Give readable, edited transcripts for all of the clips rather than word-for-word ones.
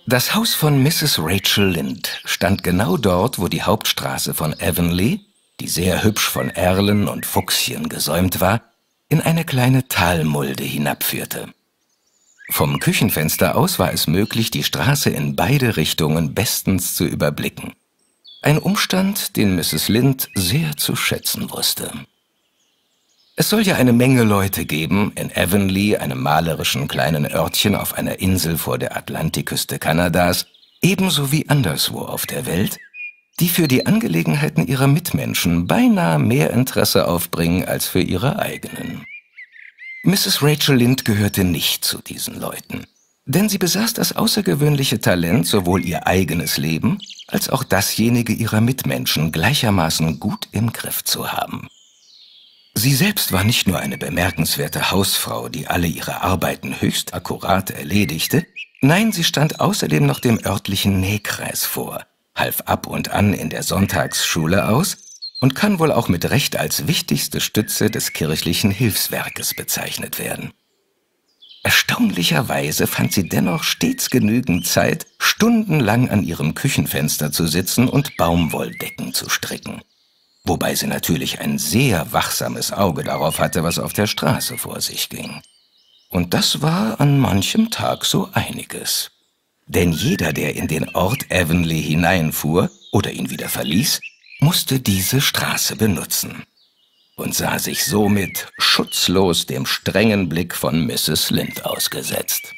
Das Haus von Mrs. Rachel Lynde stand genau dort, wo die Hauptstraße von Avonlea, die sehr hübsch von Erlen und Fuchschen gesäumt war, in eine kleine Talmulde hinabführte. Vom Küchenfenster aus war es möglich, die Straße in beide Richtungen bestens zu überblicken. Ein Umstand, den Mrs. Lynde sehr zu schätzen wusste. Es soll ja eine Menge Leute geben, in Avonlea, einem malerischen kleinen Örtchen auf einer Insel vor der Atlantikküste Kanadas, ebenso wie anderswo auf der Welt, die für die Angelegenheiten ihrer Mitmenschen beinahe mehr Interesse aufbringen als für ihre eigenen. Mrs. Rachel Lynde gehörte nicht zu diesen Leuten, denn sie besaß das außergewöhnliche Talent, sowohl ihr eigenes Leben als auch dasjenige ihrer Mitmenschen gleichermaßen gut im Griff zu haben. Sie selbst war nicht nur eine bemerkenswerte Hausfrau, die alle ihre Arbeiten höchst akkurat erledigte, nein, sie stand außerdem noch dem örtlichen Nähkreis vor, half ab und an in der Sonntagsschule aus und kann wohl auch mit Recht als wichtigste Stütze des kirchlichen Hilfswerkes bezeichnet werden. Erstaunlicherweise fand sie dennoch stets genügend Zeit, stundenlang an ihrem Küchenfenster zu sitzen und Baumwolldecken zu stricken. Wobei sie natürlich ein sehr wachsames Auge darauf hatte, was auf der Straße vor sich ging. Und das war an manchem Tag so einiges. Denn jeder, der in den Ort Avonlea hineinfuhr oder ihn wieder verließ, musste diese Straße benutzen und sah sich somit schutzlos dem strengen Blick von Mrs. Lynde ausgesetzt.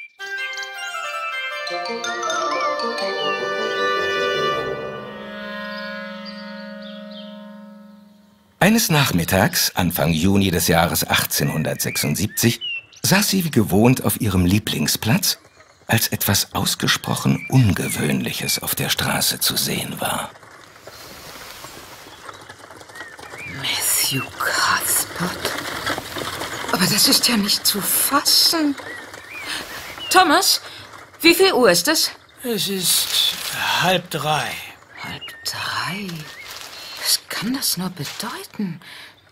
Eines Nachmittags, Anfang Juni des Jahres 1876, saß sie wie gewohnt auf ihrem Lieblingsplatz, als etwas ausgesprochen Ungewöhnliches auf der Straße zu sehen war. Matthew Cuthbert? Aber das ist ja nicht zu fassen. Thomas, wie viel Uhr ist es? Es ist 2:30. 2:30? Was kann das nur bedeuten?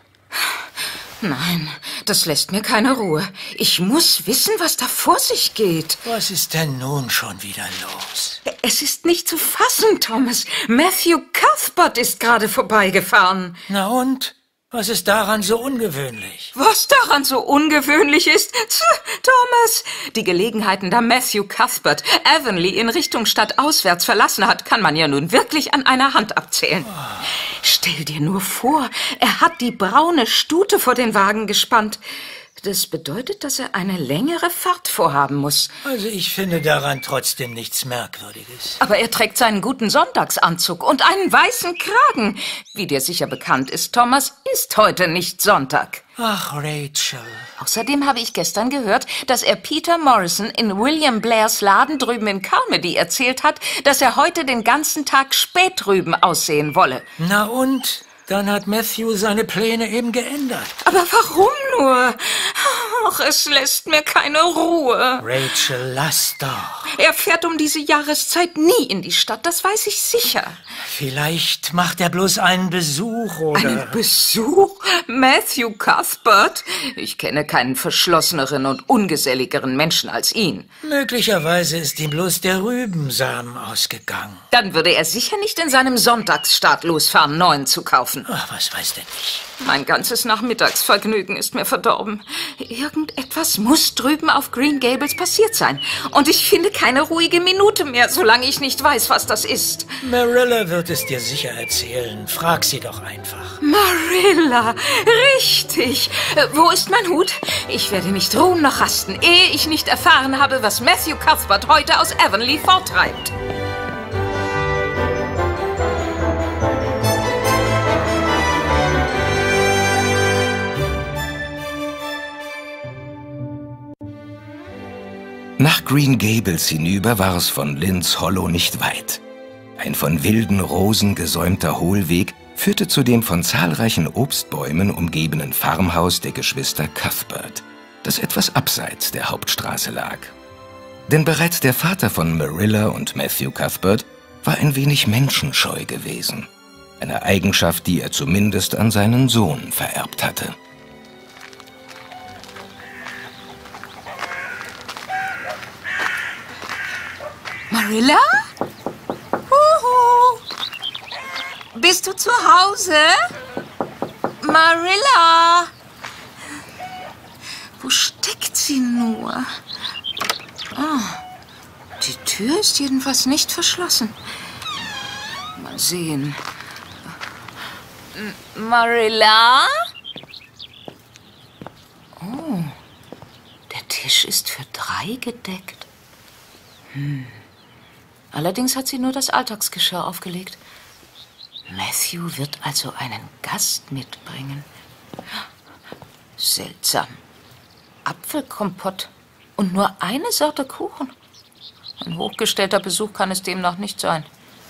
Nein, das lässt mir keine Ruhe. Ich muss wissen, was da vor sich geht. Was ist denn nun schon wieder los? Es ist nicht zu fassen, Thomas. Matthew Cuthbert ist gerade vorbeigefahren. Na und? Was ist daran so ungewöhnlich? Was daran so ungewöhnlich ist? Thomas, die Gelegenheiten, da Matthew Cuthbert Avonlea in Richtung stadtauswärts verlassen hat, kann man ja nun wirklich an einer Hand abzählen. Oh. Stell dir nur vor, er hat die braune Stute vor den Wagen gespannt. Das bedeutet, dass er eine längere Fahrt vorhaben muss. Also ich finde daran trotzdem nichts Merkwürdiges. Aber er trägt seinen guten Sonntagsanzug und einen weißen Kragen. Wie dir sicher bekannt ist, Thomas, ist heute nicht Sonntag. Ach, Rachel. Außerdem habe ich gestern gehört, dass er Peter Morrison in William Blairs Laden drüben in Carmody erzählt hat, dass er heute den ganzen Tag spätrüben aussehen wolle. Na und? Dann hat Matthew seine Pläne eben geändert. Aber warum nur? Ach, es lässt mir keine Ruhe. Rachel, lass doch. Er fährt um diese Jahreszeit nie in die Stadt, das weiß ich sicher. Vielleicht macht er bloß einen Besuch, oder? Einen Besuch? Matthew Cuthbert? Ich kenne keinen verschlosseneren und ungeselligeren Menschen als ihn. Möglicherweise ist ihm bloß der Rübensamen ausgegangen. Dann würde er sicher nicht in seinem Sonntagsstart losfahren, neuen zu kaufen. Ach, was weiß denn ich? Mein ganzes Nachmittagsvergnügen ist mir verdorben. Irgendetwas muss drüben auf Green Gables passiert sein. Und ich finde keine ruhige Minute mehr, solange ich nicht weiß, was das ist. Marilla wird es dir sicher erzählen. Frag sie doch einfach. Marilla, richtig. Wo ist mein Hut? Ich werde nicht ruhen noch rasten, ehe ich nicht erfahren habe, was Matthew Cuthbert heute aus Avonlea vortreibt. Nach Green Gables hinüber war es von Lynde's Hollow nicht weit. Ein von wilden Rosen gesäumter Hohlweg führte zu dem von zahlreichen Obstbäumen umgebenen Farmhaus der Geschwister Cuthbert, das etwas abseits der Hauptstraße lag. Denn bereits der Vater von Marilla und Matthew Cuthbert war ein wenig menschenscheu gewesen, eine Eigenschaft, die er zumindest an seinen Sohn vererbt hatte. Marilla? Huhu. Bist du zu Hause? Marilla? Wo steckt sie nur? Oh, die Tür ist jedenfalls nicht verschlossen. Mal sehen. Marilla? Oh, der Tisch ist für 3 gedeckt. Allerdings hat sie nur das Alltagsgeschirr aufgelegt. Matthew wird also einen Gast mitbringen. Seltsam. Apfelkompott und nur eine Sorte Kuchen. Ein hochgestellter Besuch kann es demnach nicht sein.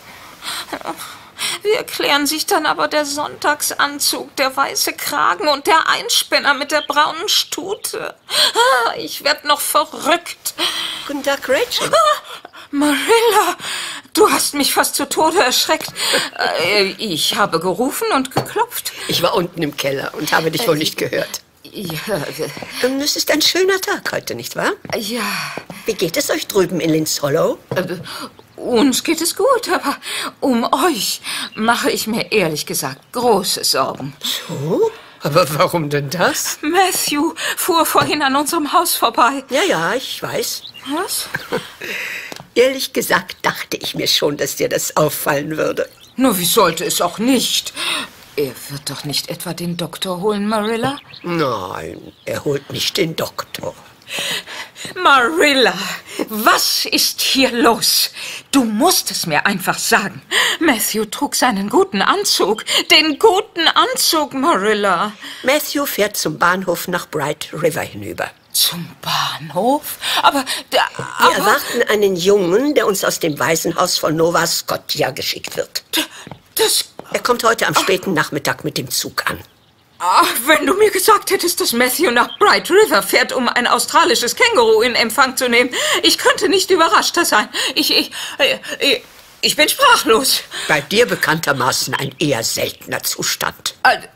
Wie erklären sich dann aber der Sonntagsanzug, der weiße Kragen und der Einspänner mit der braunen Stute? Ich werd noch verrückt. Guten Tag, Rachel. Marilla, du hast mich fast zu Tode erschreckt. Ich habe gerufen und geklopft. Ich war unten im Keller und habe dich wohl nicht gehört. Ja, Es ist ein schöner Tag heute, nicht wahr? ja. Wie geht es euch drüben in Linz Hollow? Uns geht es gut, aber um euch mache ich mir ehrlich gesagt große Sorgen. Oh, aber warum denn das? Matthew fuhr vorhin an unserem Haus vorbei. Ja, ich weiß. Was? Ehrlich gesagt dachte ich mir schon, dass dir das auffallen würde. Nur wie sollte es auch nicht? Er wird doch nicht etwa den Doktor holen, Marilla? Nein, er holt nicht den Doktor. Marilla, was ist hier los? Du musst es mir einfach sagen. Matthew trug seinen guten Anzug. Den guten Anzug, Marilla. Matthew fährt zum Bahnhof nach Bright River hinüber. Zum Bahnhof? Aber Wir erwarten einen Jungen, der uns aus dem Waisenhaus von Nova Scotia geschickt wird. das... Er kommt heute am späten Nachmittag mit dem Zug an. Ach, wenn du mir gesagt hättest, dass Matthew nach Bright River fährt, um ein australisches Känguru in Empfang zu nehmen, ich könnte nicht überraschter sein. Ich bin sprachlos. Bei dir bekanntermaßen ein eher seltener Zustand.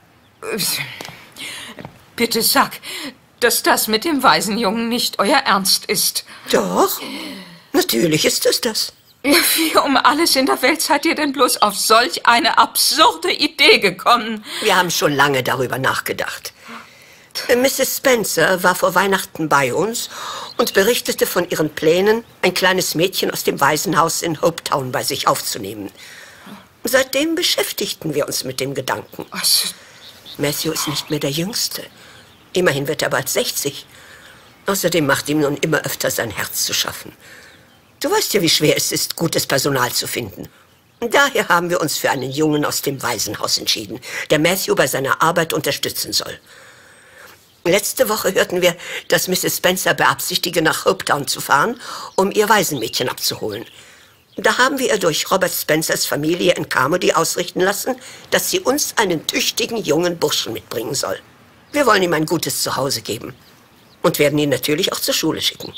Bitte sag, dass das mit dem Waisenjungen nicht euer Ernst ist. Doch, natürlich ist es das. Ja, wie um alles in der Welt seid ihr denn bloß auf solch eine absurde Idee gekommen? Wir haben schon lange darüber nachgedacht. Mrs. Spencer war vor Weihnachten bei uns und berichtete von ihren Plänen, ein kleines Mädchen aus dem Waisenhaus in Hopetown bei sich aufzunehmen. Seitdem beschäftigten wir uns mit dem Gedanken. Matthew ist nicht mehr der Jüngste. Immerhin wird er bald 60. Außerdem macht ihm nun immer öfter sein Herz zu schaffen. Du weißt ja, wie schwer es ist, gutes Personal zu finden. Daher haben wir uns für einen Jungen aus dem Waisenhaus entschieden, der Matthew bei seiner Arbeit unterstützen soll. Letzte Woche hörten wir, dass Mrs. Spencer beabsichtige, nach Hopetown zu fahren, um ihr Waisenmädchen abzuholen. Da haben wir ihr durch Robert Spencers Familie in Carmody ausrichten lassen, dass sie uns einen tüchtigen jungen Burschen mitbringen soll. Wir wollen ihm ein gutes Zuhause geben und werden ihn natürlich auch zur Schule schicken.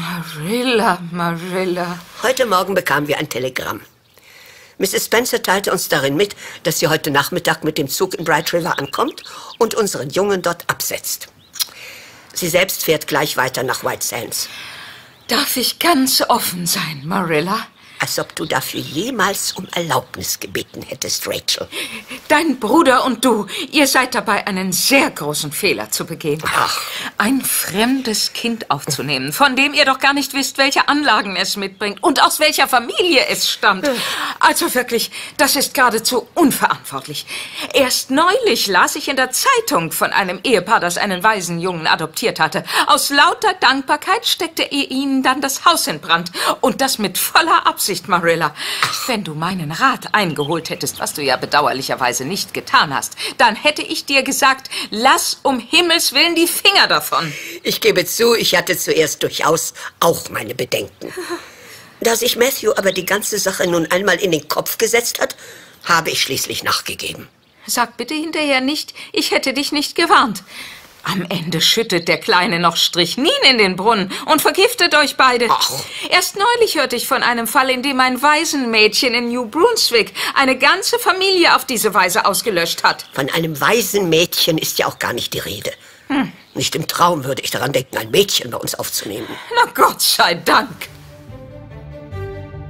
Marilla. Heute Morgen bekamen wir ein Telegramm. Mrs. Spencer teilte uns darin mit, dass sie heute Nachmittag mit dem Zug in Bright River ankommt und unseren Jungen dort absetzt. Sie selbst fährt gleich weiter nach White Sands. Darf ich ganz offen sein, Marilla? Als ob du dafür jemals um Erlaubnis gebeten hättest, Rachel. Dein Bruder und du, ihr seid dabei, einen sehr großen Fehler zu begehen. Ach. Ein fremdes Kind aufzunehmen, von dem ihr doch gar nicht wisst, welche Anlagen es mitbringt und aus welcher Familie es stammt. Also wirklich, das ist geradezu unverantwortlich. Erst neulich las ich in der Zeitung von einem Ehepaar, das einen Waisenjungen adoptiert hatte. Aus lauter Dankbarkeit steckte er ihnen dann das Haus in Brand. Und das mit voller Absicht, Marilla. Wenn du meinen Rat eingeholt hättest, was du ja bedauerlicherweise nicht getan hast, dann hätte ich dir gesagt, lass um Himmels Willen die Finger davon. Ich gebe zu, ich hatte zuerst durchaus auch meine Bedenken. Da sich Matthew aber die ganze Sache nun einmal in den Kopf gesetzt hat, habe ich schließlich nachgegeben. Sag bitte hinterher nicht, ich hätte dich nicht gewarnt. Am Ende schüttet der Kleine noch Strychnin in den Brunnen und vergiftet euch beide. Ach. Erst neulich hörte ich von einem Fall, in dem ein Waisenmädchen in New Brunswick eine ganze Familie auf diese Weise ausgelöscht hat. Von einem Waisenmädchen ist ja auch gar nicht die Rede. Nicht im Traum würde ich daran denken, ein Mädchen bei uns aufzunehmen. Na Gott sei Dank.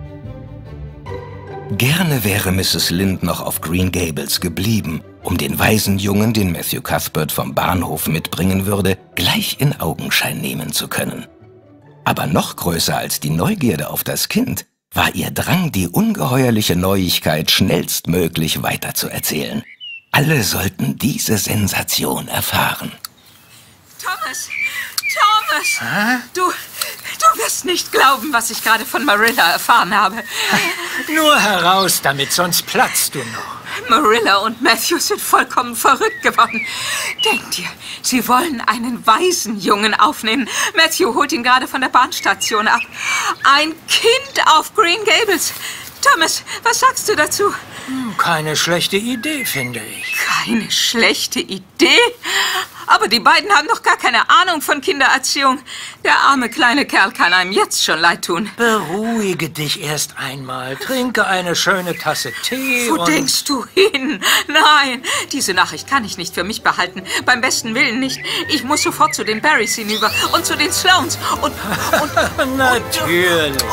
Gerne wäre Mrs. Lynde noch auf Green Gables geblieben, um den Waisenjungen, den Matthew Cuthbert vom Bahnhof mitbringen würde, gleich in Augenschein nehmen zu können. Aber noch größer als die Neugierde auf das Kind war ihr Drang, die ungeheuerliche Neuigkeit schnellstmöglich weiterzuerzählen. Alle sollten diese Sensation erfahren. Thomas! Thomas! Du wirst nicht glauben, was ich gerade von Marilla erfahren habe. Nur heraus damit, sonst platzt du noch. Marilla und Matthew sind vollkommen verrückt geworden. Denkt ihr, sie wollen einen Waisenjungen aufnehmen? Matthew holt ihn gerade von der Bahnstation ab. Ein Kind auf Green Gables. Thomas, was sagst du dazu? Keine schlechte Idee, finde ich. Keine schlechte Idee? Aber die beiden haben doch gar keine Ahnung von Kindererziehung. Der arme kleine Kerl kann einem jetzt schon leid tun. Beruhige dich erst einmal. Trinke eine schöne Tasse Tee Wo denkst du hin? Nein, diese Nachricht kann ich nicht für mich behalten. Beim besten Willen nicht. Ich muss sofort zu den Barrys hinüber und zu den Sloanes und natürlich.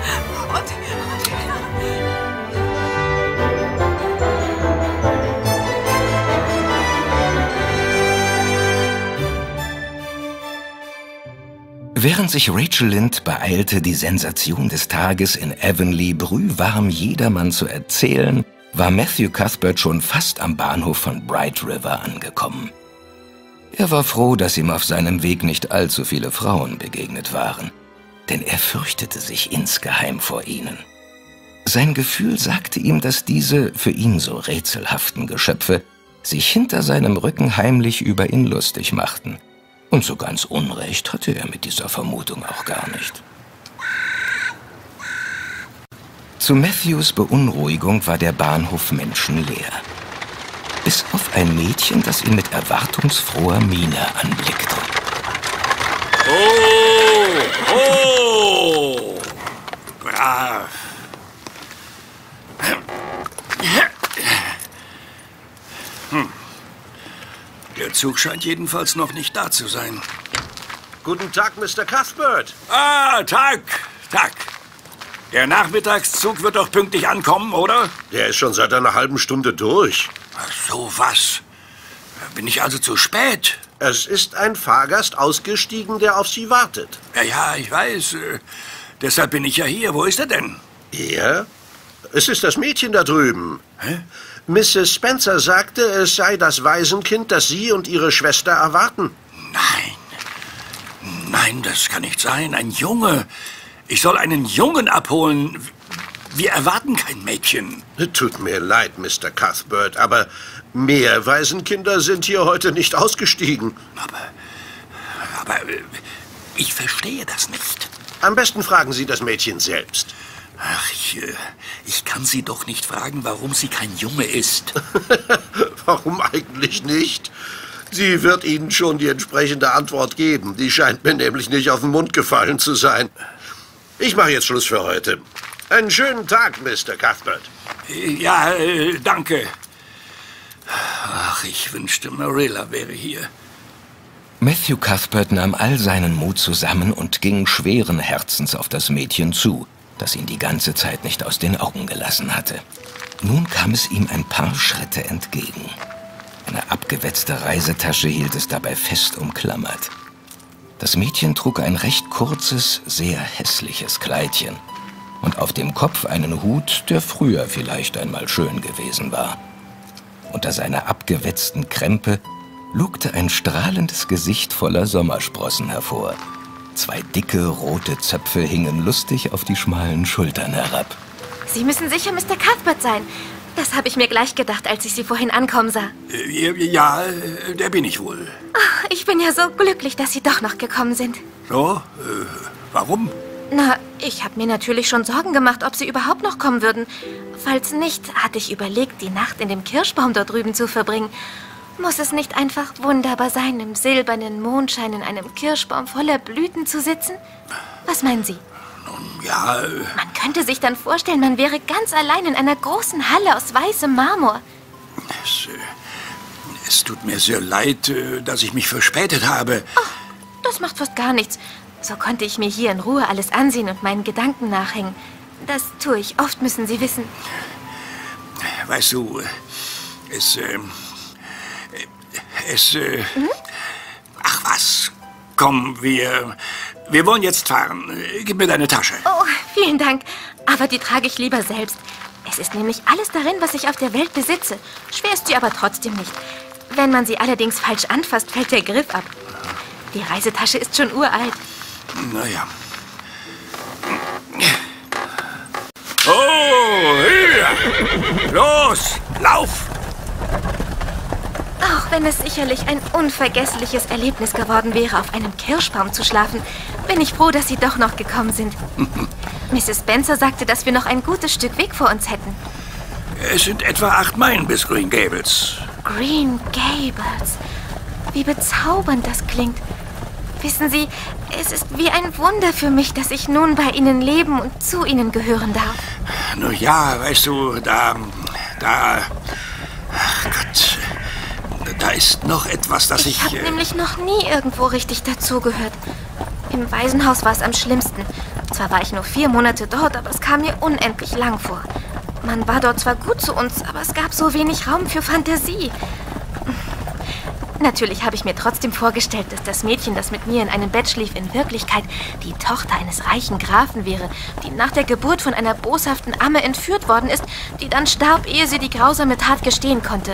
Während sich Rachel Lynde beeilte, die Sensation des Tages in Avonlea brühwarm jedermann zu erzählen, war Matthew Cuthbert schon fast am Bahnhof von Bright River angekommen. Er war froh, dass ihm auf seinem Weg nicht allzu viele Frauen begegnet waren, denn er fürchtete sich insgeheim vor ihnen. Sein Gefühl sagte ihm, dass diese für ihn so rätselhaften Geschöpfe sich hinter seinem Rücken heimlich über ihn lustig machten. Und so ganz Unrecht hatte er mit dieser Vermutung auch gar nicht. Zu Matthews Beunruhigung war der Bahnhof menschenleer. Bis auf ein Mädchen, das ihn mit erwartungsfroher Miene anblickte. Oh! Brav. Der Zug scheint jedenfalls noch nicht da zu sein. Guten Tag, Mr. Cuthbert. Tag. Der Nachmittagszug wird doch pünktlich ankommen, oder? Der ist schon seit einer halben Stunde durch. Ach, so was. Bin ich also zu spät? Es ist ein Fahrgast ausgestiegen, der auf Sie wartet. Ja, ich weiß. Deshalb bin ich ja hier. Wo ist er denn? Er? Es ist das Mädchen da drüben. Hä? Mrs. Spencer sagte, es sei das Waisenkind, das Sie und Ihre Schwester erwarten. Nein, das kann nicht sein. Ein Junge. Ich soll einen Jungen abholen. Wir erwarten kein Mädchen. Tut mir leid, Mr. Cuthbert, aber mehr Waisenkinder sind hier heute nicht ausgestiegen. Aber ich verstehe das nicht. Am besten fragen Sie das Mädchen selbst. Ach, ich kann Sie doch nicht fragen, warum sie kein Junge ist. Warum eigentlich nicht? Sie wird Ihnen schon die entsprechende Antwort geben. Die scheint mir nämlich nicht auf den Mund gefallen zu sein. Ich mache jetzt Schluss für heute. Einen schönen Tag, Mr. Cuthbert. Ja, danke. Ach, ich wünschte, Marilla wäre hier. Matthew Cuthbert nahm all seinen Mut zusammen und ging schweren Herzens auf das Mädchen zu, das ihn die ganze Zeit nicht aus den Augen gelassen hatte. Nun kam es ihm ein paar Schritte entgegen. Eine abgewetzte Reisetasche hielt es dabei fest umklammert. Das Mädchen trug ein recht kurzes, sehr hässliches Kleidchen und auf dem Kopf einen Hut, der früher vielleicht einmal schön gewesen war. Unter seiner abgewetzten Krempe lugte ein strahlendes Gesicht voller Sommersprossen hervor. 2 dicke, rote Zöpfe hingen lustig auf die schmalen Schultern herab. Sie müssen sicher Mr. Cuthbert sein. Das habe ich mir gleich gedacht, als ich Sie vorhin ankommen sah. Ja, der bin ich wohl. Ach, ich bin ja so glücklich, dass Sie doch noch gekommen sind. So, warum? Na, ich habe mir natürlich schon Sorgen gemacht, ob Sie überhaupt noch kommen würden. Falls nicht, hatte ich überlegt, die Nacht in dem Kirschbaum dort drüben zu verbringen. Muss es nicht einfach wunderbar sein, im silbernen Mondschein in einem Kirschbaum voller Blüten zu sitzen? Was meinen Sie? Nun, ja... Man könnte sich dann vorstellen, man wäre ganz allein in einer großen Halle aus weißem Marmor. Es tut mir sehr leid, dass ich mich verspätet habe. Oh, das macht fast gar nichts. So konnte ich mir hier in Ruhe alles ansehen und meinen Gedanken nachhängen. Das tue ich oft, müssen Sie wissen. Weißt du, Ach was, komm, wir wollen jetzt fahren. Gib mir deine Tasche. Oh, vielen Dank. Aber die trage ich lieber selbst. Es ist nämlich alles darin, was ich auf der Welt besitze. Schwer ist sie aber trotzdem nicht. Wenn man sie allerdings falsch anfasst, fällt der Griff ab. Die Reisetasche ist schon uralt. Naja. Oh, hier! Los, lauf! Auch wenn es sicherlich ein unvergessliches Erlebnis geworden wäre, auf einem Kirschbaum zu schlafen, bin ich froh, dass Sie doch noch gekommen sind. Mrs. Spencer sagte, dass wir noch ein gutes Stück Weg vor uns hätten. Es sind etwa 8 Meilen bis Green Gables. Green Gables. Wie bezaubernd das klingt. Wissen Sie, es ist wie ein Wunder für mich, dass ich nun bei Ihnen leben und zu Ihnen gehören darf. Nun ja, weißt du, ach Gott, da ist noch etwas, das ich... Ich habe nämlich noch nie irgendwo richtig dazugehört. Im Waisenhaus war es am schlimmsten. Zwar war ich nur 4 Monate dort, aber es kam mir unendlich lang vor. Man war dort zwar gut zu uns, aber es gab so wenig Raum für Fantasie. Natürlich habe ich mir trotzdem vorgestellt, dass das Mädchen, das mit mir in einem Bett schlief, in Wirklichkeit die Tochter eines reichen Grafen wäre, die nach der Geburt von einer boshaften Amme entführt worden ist, die dann starb, ehe sie die grausame Tat gestehen konnte.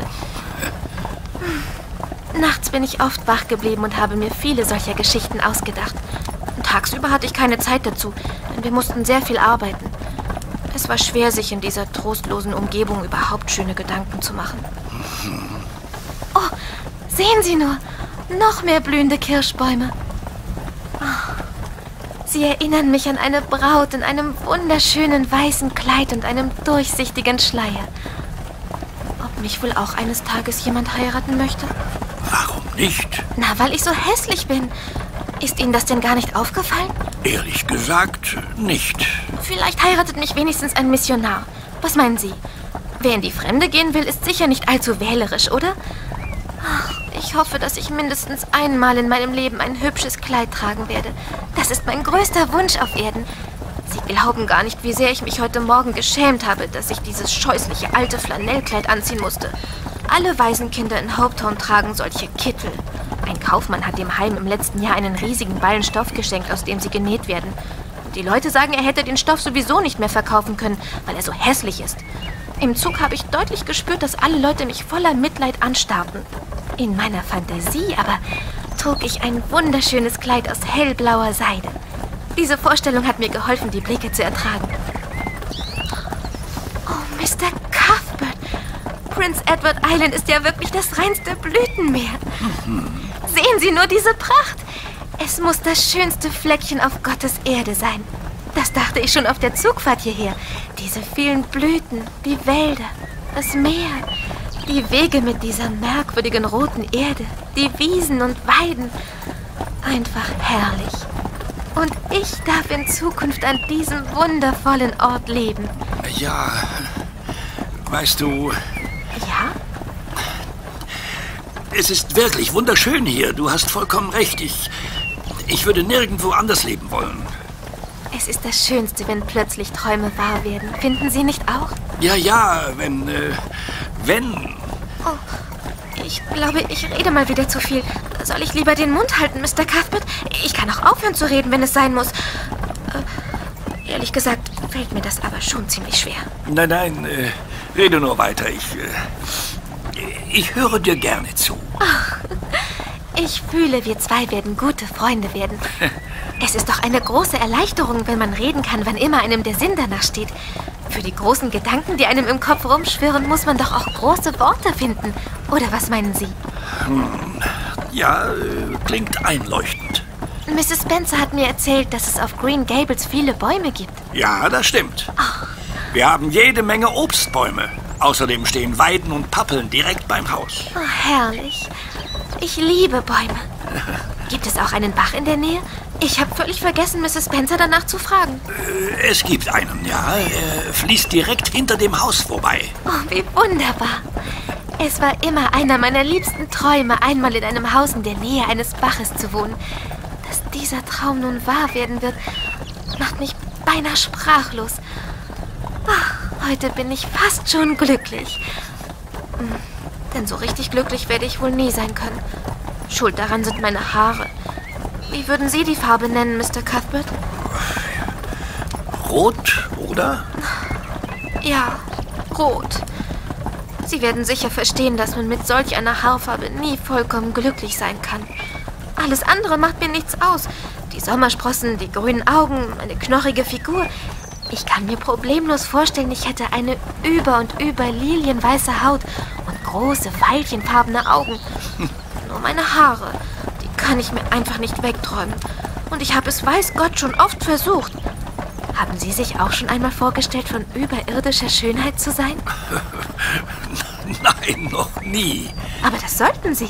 Nachts bin ich oft wach geblieben und habe mir viele solcher Geschichten ausgedacht. Tagsüber hatte ich keine Zeit dazu, denn wir mussten sehr viel arbeiten. Es war schwer, sich in dieser trostlosen Umgebung überhaupt schöne Gedanken zu machen. Oh, sehen Sie nur, noch mehr blühende Kirschbäume. Oh, sie erinnern mich an eine Braut in einem wunderschönen weißen Kleid und einem durchsichtigen Schleier. Ob mich wohl auch eines Tages jemand heiraten möchte? Warum nicht? Na, weil ich so hässlich bin. Ist Ihnen das denn gar nicht aufgefallen? Ehrlich gesagt, nicht. Vielleicht heiratet mich wenigstens ein Missionar. Was meinen Sie? Wer in die Fremde gehen will, ist sicher nicht allzu wählerisch, oder? Ach, ich hoffe, dass ich mindestens einmal in meinem Leben ein hübsches Kleid tragen werde. Das ist mein größter Wunsch auf Erden. Sie glauben gar nicht, wie sehr ich mich heute Morgen geschämt habe, dass ich dieses scheußliche alte Flanellkleid anziehen musste. Alle Waisenkinder in Hopetown tragen solche Kittel. Ein Kaufmann hat dem Heim im letzten Jahr einen riesigen Ballen Stoff geschenkt, aus dem sie genäht werden. Die Leute sagen, er hätte den Stoff sowieso nicht mehr verkaufen können, weil er so hässlich ist. Im Zug habe ich deutlich gespürt, dass alle Leute mich voller Mitleid anstarrten. In meiner Fantasie aber trug ich ein wunderschönes Kleid aus hellblauer Seide. Diese Vorstellung hat mir geholfen, die Blicke zu ertragen. Oh, Mr. Cuthbert, Prince Edward Island ist ja wirklich das reinste Blütenmeer. Sehen Sie nur diese Pracht. Es muss das schönste Fleckchen auf Gottes Erde sein. Das dachte ich schon auf der Zugfahrt hierher. Diese vielen Blüten, die Wälder, das Meer, die Wege mit dieser merkwürdigen roten Erde, die Wiesen und Weiden. Einfach herrlich. Und ich darf in Zukunft an diesem wundervollen Ort leben. Ja, weißt du... Ja? Es ist wirklich wunderschön hier. Du hast vollkommen recht. Ich würde nirgendwo anders leben wollen. Es ist das Schönste, wenn plötzlich Träume wahr werden. Finden Sie nicht auch? Ja, wenn... Oh, ich glaube, ich rede mal wieder zu viel. Soll ich lieber den Mund halten, Mr. Cuthbert? Ich kann auch aufhören zu reden, wenn es sein muss. Ehrlich gesagt, fällt mir das aber schon ziemlich schwer. Nein, rede nur weiter. Ich höre dir gerne zu. Ach, ich fühle, wir zwei werden gute Freunde werden. Es ist doch eine große Erleichterung, wenn man reden kann, wann immer einem der Sinn danach steht. Für die großen Gedanken, die einem im Kopf rumschwirren, muss man doch auch große Worte finden. Oder was meinen Sie? Ja, klingt einleuchtend. Mrs. Spencer hat mir erzählt, dass es auf Green Gables viele Bäume gibt. Ja, das stimmt. Wir haben jede Menge Obstbäume. Außerdem stehen Weiden und Pappeln direkt beim Haus. Oh, herrlich. Ich liebe Bäume. Gibt es auch einen Bach in der Nähe? Ich habe völlig vergessen, Mrs. Spencer danach zu fragen. Es gibt einen, ja. Er fließt direkt hinter dem Haus vorbei. Oh, wie wunderbar. Es war immer einer meiner liebsten Träume, einmal in einem Haus in der Nähe eines Baches zu wohnen. Dass dieser Traum nun wahr werden wird, macht mich beinahe sprachlos. Heute bin ich fast schon glücklich. Denn so richtig glücklich werde ich wohl nie sein können. Schuld daran sind meine Haare. Wie würden Sie die Farbe nennen, Mr. Cuthbert? Rot, oder? Ja, rot. Sie werden sicher verstehen, dass man mit solch einer Haarfarbe nie vollkommen glücklich sein kann. Alles andere macht mir nichts aus. Die Sommersprossen, die grünen Augen, meine knorrige Figur. Ich kann mir problemlos vorstellen, ich hätte eine über und über lilienweiße Haut und große, veilchenfarbene Augen. Nur meine Haare, die kann ich mir einfach nicht wegträumen. Und ich habe es weiß Gott schon oft versucht. Haben Sie sich auch schon einmal vorgestellt, von überirdischer Schönheit zu sein? Nein, noch nie. Aber das sollten Sie.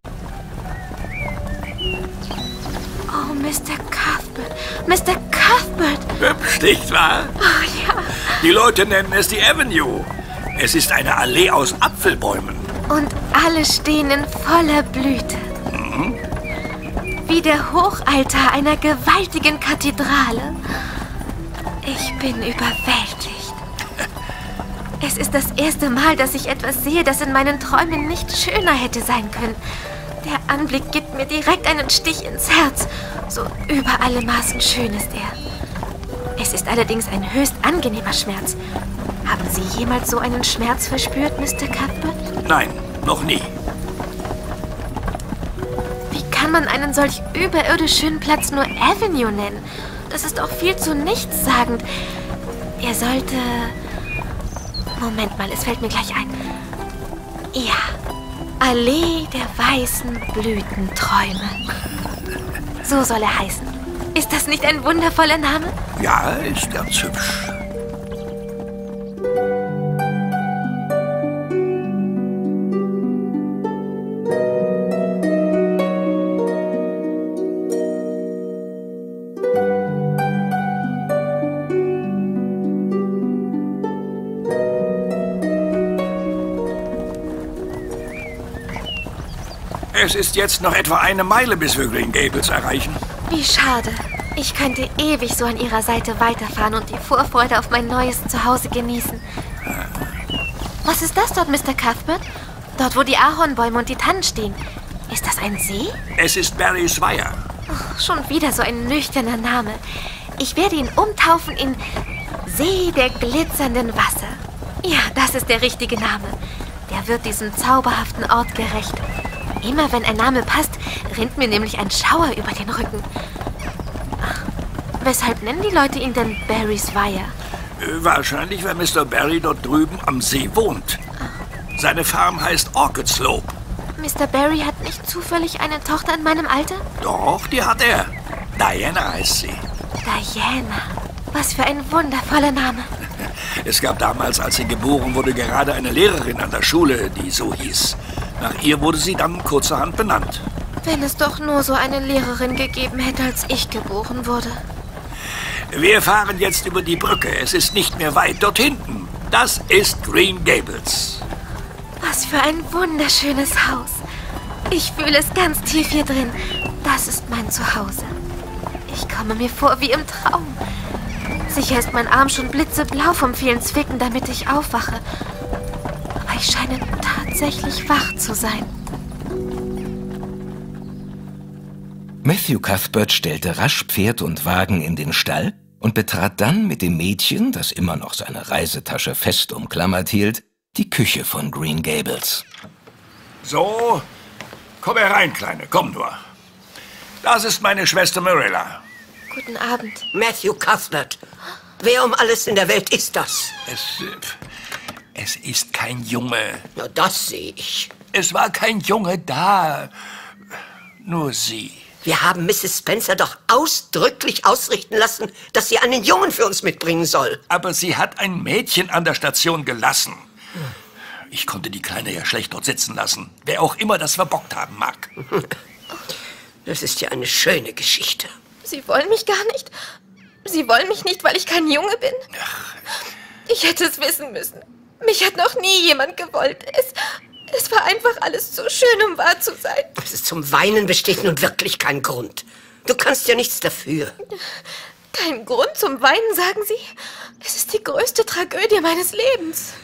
Oh, Mr. Cuthbert. Mr. Cuthbert. Hübsch, nicht wahr? Oh, ja. Die Leute nennen es die Avenue. Es ist eine Allee aus Apfelbäumen. Und alle stehen in voller Blüte. Wie der Hochaltar einer gewaltigen Kathedrale. Ich bin überwältigt. Es ist das erste Mal, dass ich etwas sehe, das in meinen Träumen nicht schöner hätte sein können. Der Anblick gibt mir direkt einen Stich ins Herz. So über alle Maßen schön ist er. Es ist allerdings ein höchst angenehmer Schmerz. Haben Sie jemals so einen Schmerz verspürt, Mr. Cuthbert? Nein, noch nie. Wie kann man einen solch überirdisch schönen Platz nur Avenue nennen? Das ist auch viel zu nichtssagend. Er sollte... Moment mal, es fällt mir gleich ein. Ja, Allee der weißen Blütenträume. So soll er heißen. Ist das nicht ein wundervoller Name? Ja, ist ganz hübsch. Es ist jetzt noch etwa eine Meile, bis wir Green Gables erreichen. Wie schade. Ich könnte ewig so an Ihrer Seite weiterfahren und die Vorfreude auf mein neues Zuhause genießen. Was ist das dort, Mr. Cuthbert? Dort, wo die Ahornbäume und die Tannen stehen. Ist das ein See? Es ist Barry's Weiher. Oh, schon wieder so ein nüchterner Name. Ich werde ihn umtaufen in See der glitzernden Wasser. Ja, das ist der richtige Name. Der wird diesem zauberhaften Ort gerecht. Immer wenn ein Name passt, rinnt mir nämlich ein Schauer über den Rücken. Weshalb nennen die Leute ihn denn Barry's Weiher? Wahrscheinlich, weil Mr. Barry dort drüben am See wohnt. Seine Farm heißt Orchid Slope. Mr. Barry hat nicht zufällig eine Tochter in meinem Alter? Doch, die hat er. Diana heißt sie. Diana. Was für ein wundervoller Name. Es gab damals, als sie geboren wurde, gerade eine Lehrerin an der Schule, die so hieß. Nach ihr wurde sie dann kurzerhand benannt. Wenn es doch nur so eine Lehrerin gegeben hätte, als ich geboren wurde. Wir fahren jetzt über die Brücke. Es ist nicht mehr weit dort hinten. Das ist Green Gables. Was für ein wunderschönes Haus. Ich fühle es ganz tief hier drin. Das ist mein Zuhause. Ich komme mir vor wie im Traum. Sicher ist mein Arm schon blitzeblau vom vielen Zwicken, damit ich aufwache. Aber ich scheine tatsächlich wach zu sein. Matthew Cuthbert stellte rasch Pferd und Wagen in den Stall und betrat dann mit dem Mädchen, das immer noch seine Reisetasche fest umklammert hielt, die Küche von Green Gables. So, komm herein, Kleine, komm nur. Das ist meine Schwester Marilla. Guten Abend. Matthew Cuthbert. Wer um alles in der Welt ist das? Es ist kein Junge. Na, das sehe ich. Es war kein Junge da. Nur sie. Wir haben Mrs. Spencer doch ausdrücklich ausrichten lassen, dass sie einen Jungen für uns mitbringen soll. Aber sie hat ein Mädchen an der Station gelassen. Ich konnte die Kleine ja schlecht dort sitzen lassen. Wer auch immer das verbockt haben mag. Das ist ja eine schöne Geschichte. Sie wollen mich gar nicht? Sie wollen mich nicht, weil ich kein Junge bin? Ich hätte es wissen müssen. Mich hat noch nie jemand gewollt. Es war einfach alles zu schön, um wahr zu sein. Zum Weinen besteht nun wirklich kein Grund. Du kannst ja nichts dafür. Kein Grund zum Weinen, sagen Sie? Es ist die größte Tragödie meines Lebens.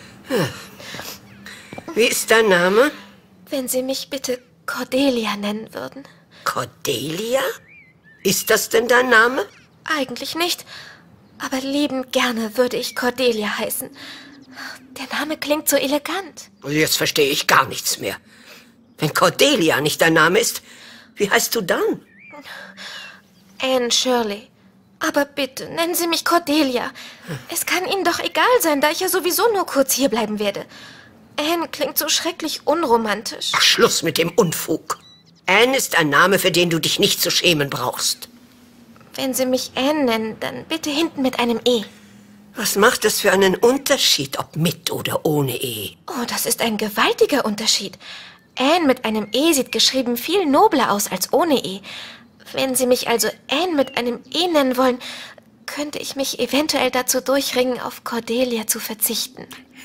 Wie ist dein Name? Wenn Sie mich bitte Cordelia nennen würden. Cordelia? Ist das denn dein Name? Eigentlich nicht, aber liebend gerne würde ich Cordelia heißen. Der Name klingt so elegant. Jetzt verstehe ich gar nichts mehr. Wenn Cordelia nicht dein Name ist, wie heißt du dann? Anne Shirley. Aber bitte, nennen Sie mich Cordelia. Es kann Ihnen doch egal sein, da ich ja sowieso nur kurz hierbleiben werde. Anne klingt so schrecklich unromantisch. Ach, Schluss mit dem Unfug. Anne ist ein Name, für den du dich nicht zu schämen brauchst. Wenn Sie mich Anne nennen, dann bitte hinten mit einem E. Was macht es für einen Unterschied, ob mit oder ohne E? Oh, das ist ein gewaltiger Unterschied. Anne mit einem E sieht geschrieben viel nobler aus als ohne E. Wenn Sie mich also Anne mit einem E nennen wollen, könnte ich mich eventuell dazu durchringen, auf Cordelia zu verzichten.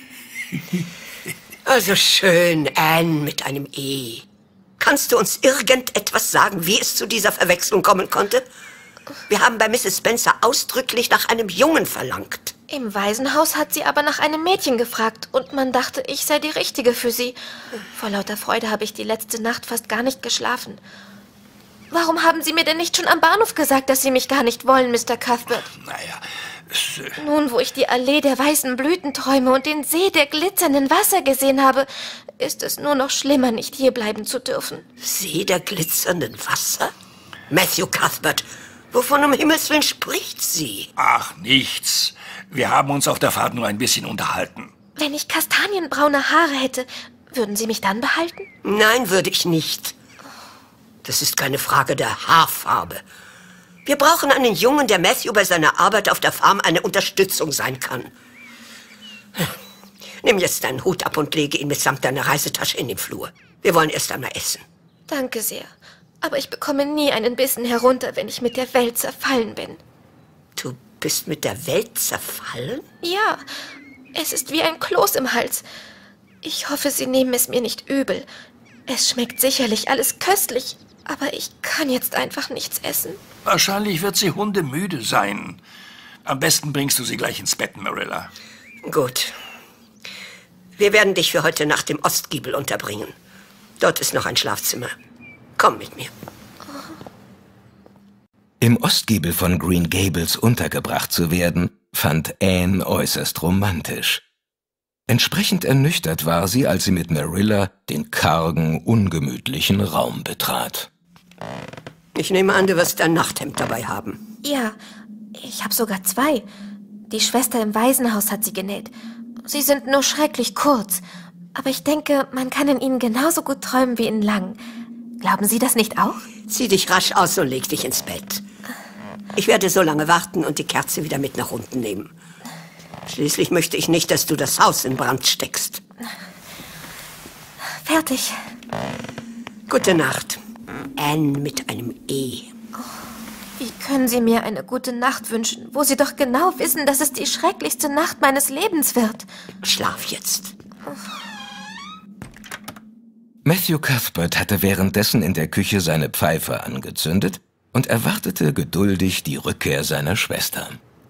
Also schön, Anne mit einem E. Kannst du uns irgendetwas sagen, wie es zu dieser Verwechslung kommen konnte? Wir haben bei Mrs. Spencer ausdrücklich nach einem Jungen verlangt. Im Waisenhaus hat sie aber nach einem Mädchen gefragt und man dachte, ich sei die Richtige für sie. Vor lauter Freude habe ich die letzte Nacht fast gar nicht geschlafen. Warum haben Sie mir denn nicht schon am Bahnhof gesagt, dass Sie mich gar nicht wollen, Mr. Cuthbert? Naja, Nun, wo ich die Allee der weißen Blüten träume und den See der glitzernden Wasser gesehen habe, ist es nur noch schlimmer, nicht hierbleiben zu dürfen. See der glitzernden Wasser? Matthew Cuthbert, wovon um Himmels Willen spricht sie? Ach, nichts. Wir haben uns auf der Fahrt nur ein bisschen unterhalten. Wenn ich kastanienbraune Haare hätte, würden Sie mich dann behalten? Nein, würde ich nicht. Das ist keine Frage der Haarfarbe. Wir brauchen einen Jungen, der Matthew bei seiner Arbeit auf der Farm eine Unterstützung sein kann. Nimm jetzt deinen Hut ab und lege ihn mitsamt deiner Reisetasche in den Flur. Wir wollen erst einmal essen. Danke sehr. Aber ich bekomme nie einen Bissen herunter, wenn ich mit der Welt zerfallen bin. Du bist mit der Welt zerfallen? Ja, es ist wie ein Kloß im Hals. Ich hoffe, Sie nehmen es mir nicht übel. Es schmeckt sicherlich alles köstlich, aber ich kann jetzt einfach nichts essen. Wahrscheinlich wird sie hundemüde sein. Am besten bringst du sie gleich ins Bett, Marilla. Gut. Wir werden dich für heute Nacht im Ostgiebel unterbringen. Dort ist noch ein Schlafzimmer. Komm mit mir. Im Ostgiebel von Green Gables untergebracht zu werden, fand Anne äußerst romantisch. Entsprechend ernüchtert war sie, als sie mit Marilla den kargen, ungemütlichen Raum betrat. Ich nehme an, du wirst dein Nachthemd dabei haben. Ja, ich habe sogar 2. Die Schwester im Waisenhaus hat sie genäht. Sie sind nur schrecklich kurz. Aber ich denke, man kann in ihnen genauso gut träumen wie in lang. Glauben Sie das nicht auch? Zieh dich rasch aus und leg dich ins Bett. Ich werde so lange warten und die Kerze wieder mit nach unten nehmen. Schließlich möchte ich nicht, dass du das Haus in Brand steckst. Fertig. Gute Nacht. Anne mit einem E. Wie können Sie mir eine gute Nacht wünschen, wo Sie doch genau wissen, dass es die schrecklichste Nacht meines Lebens wird? Schlaf jetzt. Matthew Cuthbert hatte währenddessen in der Küche seine Pfeife angezündet und erwartete geduldig die Rückkehr seiner Schwester.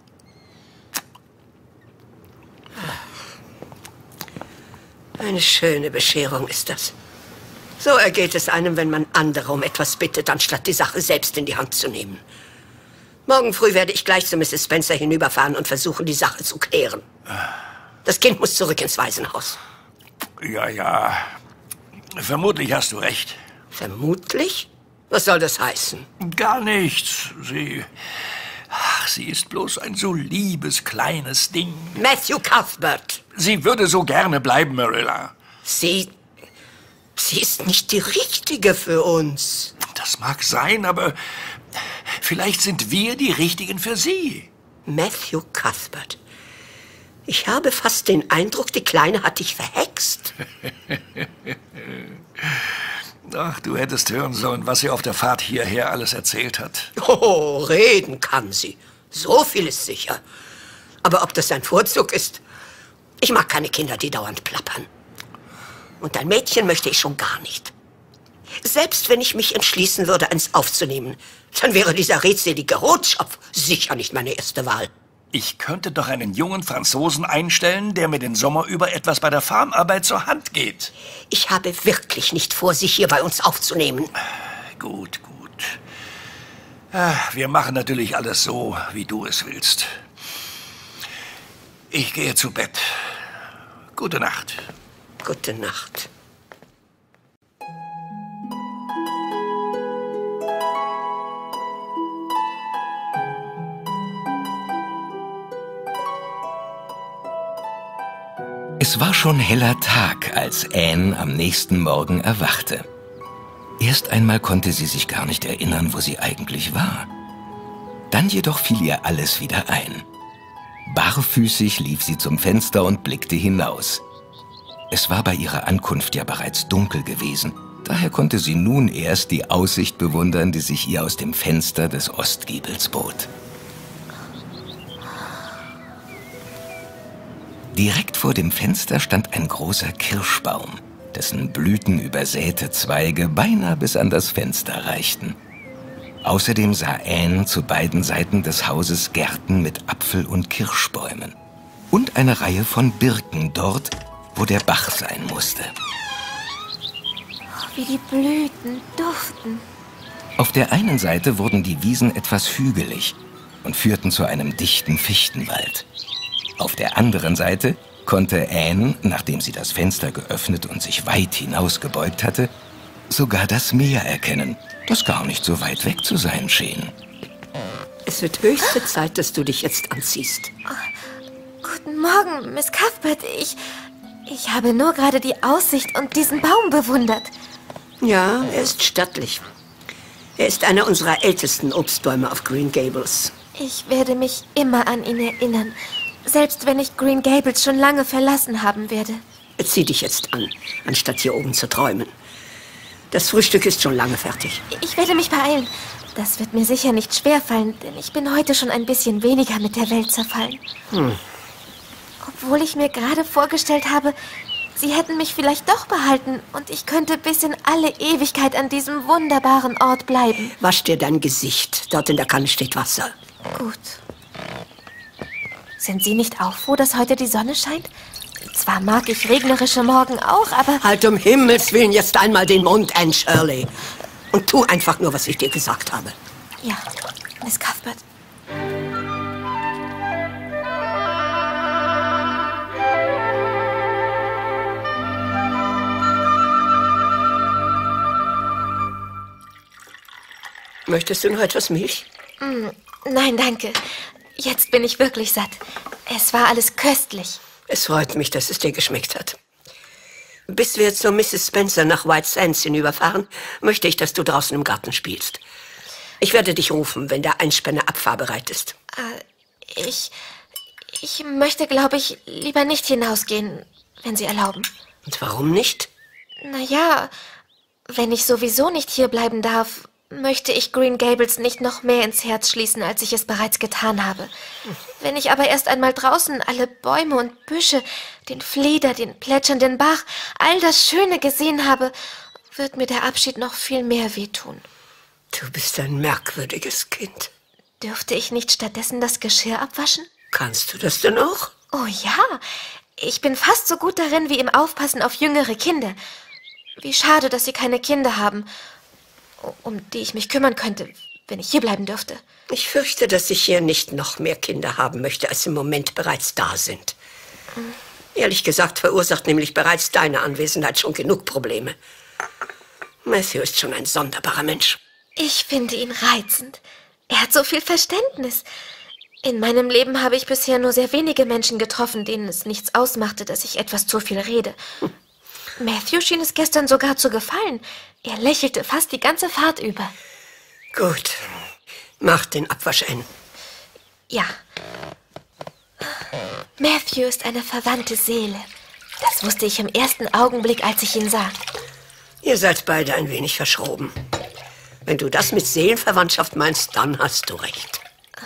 Eine schöne Bescherung ist das. So ergeht es einem, wenn man andere um etwas bittet, anstatt die Sache selbst in die Hand zu nehmen. Morgen früh werde ich gleich zu Mrs. Spencer hinüberfahren und versuchen, die Sache zu klären. Das Kind muss zurück ins Waisenhaus. Ja. Vermutlich hast du recht. Vermutlich? Was soll das heißen? Gar nichts. Sie ist bloß ein so liebes, kleines Ding. Matthew Cuthbert! Sie würde so gerne bleiben, Marilla. Sie ist nicht die Richtige für uns. Das mag sein, aber vielleicht sind wir die Richtigen für sie. Matthew Cuthbert. Ich habe fast den Eindruck, die Kleine hat dich verhext. Ach, du hättest hören sollen, was sie auf der Fahrt hierher alles erzählt hat. Oh, reden kann sie. So viel ist sicher. Aber ob das ein Vorzug ist? Ich mag keine Kinder, die dauernd plappern. Und ein Mädchen möchte ich schon gar nicht. Selbst wenn ich mich entschließen würde, eins aufzunehmen, dann wäre dieser redselige Rotschopf sicher nicht meine erste Wahl. Ich könnte doch einen jungen Franzosen einstellen, der mir den Sommer über etwas bei der Farmarbeit zur Hand geht. Ich habe wirklich nicht vor, Sie hier bei uns aufzunehmen. Gut, gut. Wir machen natürlich alles so, wie du es willst. Ich gehe zu Bett. Gute Nacht. Gute Nacht. Es war schon heller Tag, als Anne am nächsten Morgen erwachte. Erst einmal konnte sie sich gar nicht erinnern, wo sie eigentlich war. Dann jedoch fiel ihr alles wieder ein. Barfüßig lief sie zum Fenster und blickte hinaus. Es war bei ihrer Ankunft ja bereits dunkel gewesen, daher konnte sie nun erst die Aussicht bewundern, die sich ihr aus dem Fenster des Ostgiebels bot. Direkt vor dem Fenster stand ein großer Kirschbaum, dessen blütenübersäte Zweige beinahe bis an das Fenster reichten. Außerdem sah Anne zu beiden Seiten des Hauses Gärten mit Apfel- und Kirschbäumen und eine Reihe von Birken dort, wo der Bach sein musste. Oh, wie die Blüten duften. Auf der einen Seite wurden die Wiesen etwas hügelig und führten zu einem dichten Fichtenwald. Auf der anderen Seite konnte Anne, nachdem sie das Fenster geöffnet und sich weit hinausgebeugt hatte, sogar das Meer erkennen, das gar nicht so weit weg zu sein schien. Es wird höchste Zeit, dass du dich jetzt anziehst. Guten Morgen, Miss Cuthbert. Ich habe nur gerade die Aussicht und diesen Baum bewundert. Ja, er ist stattlich. Er ist einer unserer ältesten Obstbäume auf Green Gables. Ich werde mich immer an ihn erinnern, selbst wenn ich Green Gables schon lange verlassen haben werde. Zieh dich jetzt an, anstatt hier oben zu träumen. Das Frühstück ist schon lange fertig. Ich werde mich beeilen. Das wird mir sicher nicht schwerfallen, denn ich bin heute schon ein bisschen weniger mit der Welt zerfallen. Obwohl ich mir gerade vorgestellt habe, Sie hätten mich vielleicht doch behalten und ich könnte bis in alle Ewigkeit an diesem wunderbaren Ort bleiben. Wasch dir dein Gesicht. Dort in der Kanne steht Wasser. Gut. Sind Sie nicht auch froh, dass heute die Sonne scheint? Zwar mag ich regnerische Morgen auch, aber... Halt um Himmels Willen jetzt einmal den Mund, Anne Shirley. Und tu einfach nur, was ich dir gesagt habe. Ja, Miss Cuthbert. Möchtest du noch etwas Milch? Nein, danke. Jetzt bin ich wirklich satt. Es war alles köstlich. Es freut mich, dass es dir geschmeckt hat. Bis wir zu Mrs. Spencer nach White Sands hinüberfahren, möchte ich, dass du draußen im Garten spielst. Ich werde dich rufen, wenn der Einspänner abfahrbereit ist. Ich möchte, glaube ich, lieber nicht hinausgehen, wenn Sie erlauben. Und warum nicht? Naja, wenn ich sowieso nicht hier bleiben darf, möchte ich Green Gables nicht noch mehr ins Herz schließen, als ich es bereits getan habe. Wenn ich aber erst einmal draußen alle Bäume und Büsche, den Flieder, den plätschernden Bach, all das Schöne gesehen habe, wird mir der Abschied noch viel mehr wehtun. Du bist ein merkwürdiges Kind. Dürfte ich nicht stattdessen das Geschirr abwaschen? Kannst du das denn auch? Oh ja, ich bin fast so gut darin wie im Aufpassen auf jüngere Kinder. Wie schade, dass Sie keine Kinder haben, um die ich mich kümmern könnte, wenn ich hier bleiben dürfte. Ich fürchte, dass ich hier nicht noch mehr Kinder haben möchte, als im Moment bereits da sind. Ehrlich gesagt verursacht nämlich bereits deine Anwesenheit schon genug Probleme. Matthew ist schon ein sonderbarer Mensch. Ich finde ihn reizend. Er hat so viel Verständnis. In meinem Leben habe ich bisher nur sehr wenige Menschen getroffen, denen es nichts ausmachte, dass ich etwas zu viel rede. Matthew schien es gestern sogar zu gefallen. Er lächelte fast die ganze Fahrt über. Gut. Mach den Abwasch ein. Ja. Matthew ist eine verwandte Seele. Das wusste ich im ersten Augenblick, als ich ihn sah. Ihr seid beide ein wenig verschroben. Wenn du das mit Seelenverwandtschaft meinst, dann hast du recht.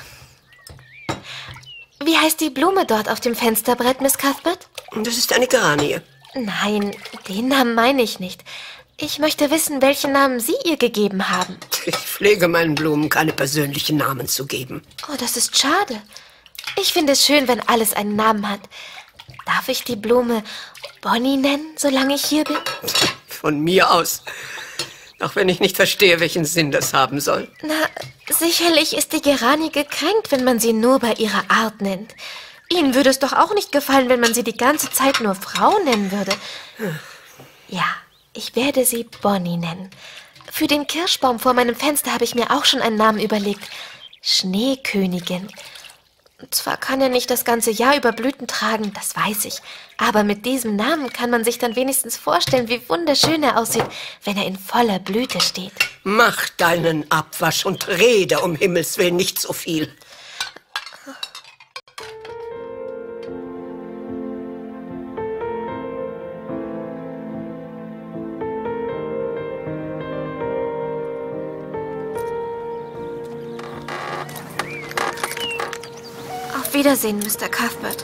Wie heißt die Blume dort auf dem Fensterbrett, Miss Cuthbert? Das ist eine Geranie. Nein, den Namen meine ich nicht. Ich möchte wissen, welchen Namen Sie ihr gegeben haben. Ich pflege meinen Blumen keine persönlichen Namen zu geben. Oh, das ist schade. Ich finde es schön, wenn alles einen Namen hat. Darf ich die Blume Bonnie nennen, solange ich hier bin? Von mir aus. Auch wenn ich nicht verstehe, welchen Sinn das haben soll. Na, sicherlich ist die Geranie gekränkt, wenn man sie nur bei ihrer Art nennt. Ihnen würde es doch auch nicht gefallen, wenn man sie die ganze Zeit nur Frau nennen würde. Ja, ich werde sie Bonnie nennen. Für den Kirschbaum vor meinem Fenster habe ich mir auch schon einen Namen überlegt. Schneekönigin. Zwar kann er nicht das ganze Jahr über Blüten tragen, das weiß ich. Aber mit diesem Namen kann man sich dann wenigstens vorstellen, wie wunderschön er aussieht, wenn er in voller Blüte steht. Mach deinen Abwasch und rede um Himmels Willen nicht so viel. Auf Wiedersehen, Mr. Cuthbert.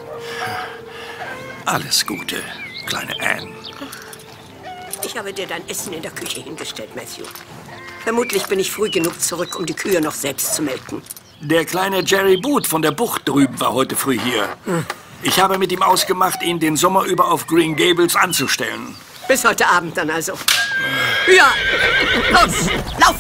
Alles Gute, kleine Anne. Ich habe dir dein Essen in der Küche hingestellt, Matthew. Vermutlich bin ich früh genug zurück, um die Kühe noch selbst zu melken. Der kleine Jerry Boot von der Bucht drüben war heute früh hier. Ich habe mit ihm ausgemacht, ihn den Sommer über auf Green Gables anzustellen. Bis heute Abend dann also. Ja, los, lauf!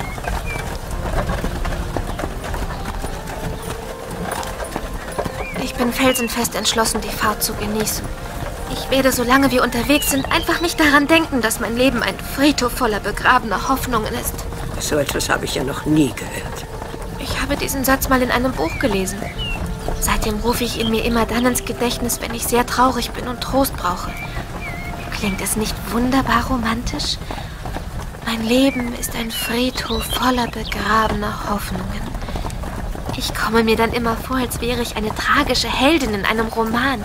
Ich bin felsenfest entschlossen, die Fahrt zu genießen. Ich werde, solange wir unterwegs sind, einfach nicht daran denken, dass mein Leben ein Friedhof voller begrabener Hoffnungen ist. So etwas habe ich ja noch nie gehört. Ich habe diesen Satz mal in einem Buch gelesen. Seitdem rufe ich ihn mir immer dann ins Gedächtnis, wenn ich sehr traurig bin und Trost brauche. Klingt es nicht wunderbar romantisch? Mein Leben ist ein Friedhof voller begrabener Hoffnungen. Ich komme mir dann immer vor, als wäre ich eine tragische Heldin in einem Roman.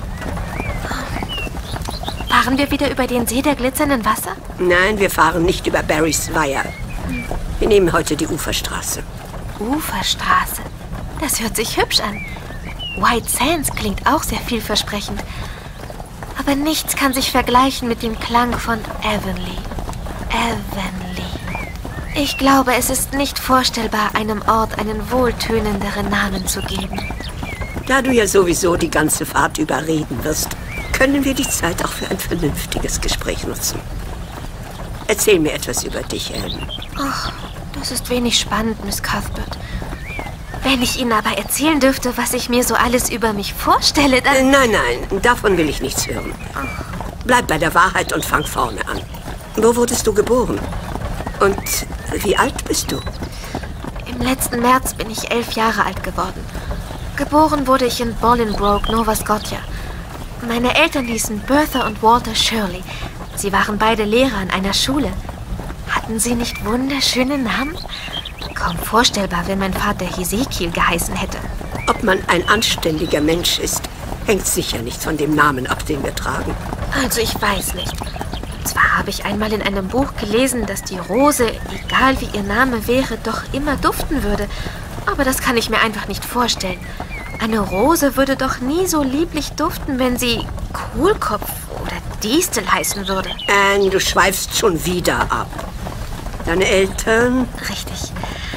Fahren wir wieder über den See der glitzernden Wasser? Nein, wir fahren nicht über Barry's Weiher. Wir nehmen heute die Uferstraße. Uferstraße? Das hört sich hübsch an. White Sands klingt auch sehr vielversprechend. Aber nichts kann sich vergleichen mit dem Klang von Avonlea. Avonlea. Ich glaube, es ist nicht vorstellbar, einem Ort einen wohltönenderen Namen zu geben. Da du ja sowieso die ganze Fahrt über reden wirst, können wir die Zeit auch für ein vernünftiges Gespräch nutzen. Erzähl mir etwas über dich, Anne. Ach, das ist wenig spannend, Miss Cuthbert. Wenn ich Ihnen aber erzählen dürfte, was ich mir so alles über mich vorstelle, dann... Nein, davon will ich nichts hören. Bleib bei der Wahrheit und fang vorne an. Wo wurdest du geboren? Und wie alt bist du? Im letzten März bin ich 11 Jahre alt geworden. Geboren wurde ich in Bolingbroke, Nova Scotia. Meine Eltern hießen Bertha und Walter Shirley. Sie waren beide Lehrer an einer Schule. Hatten sie nicht wunderschöne Namen? Kaum vorstellbar, wenn mein Vater Hesekiel geheißen hätte. Ob man ein anständiger Mensch ist, hängt sicher nicht von dem Namen ab, den wir tragen. Also ich weiß nicht. Zwar habe ich einmal in einem Buch gelesen, dass die Rose, egal wie ihr Name wäre, doch immer duften würde. Aber das kann ich mir einfach nicht vorstellen. Eine Rose würde doch nie so lieblich duften, wenn sie Kohlkopf oder Distel heißen würde. Anne, du schweifst schon wieder ab. Deine Eltern? Richtig.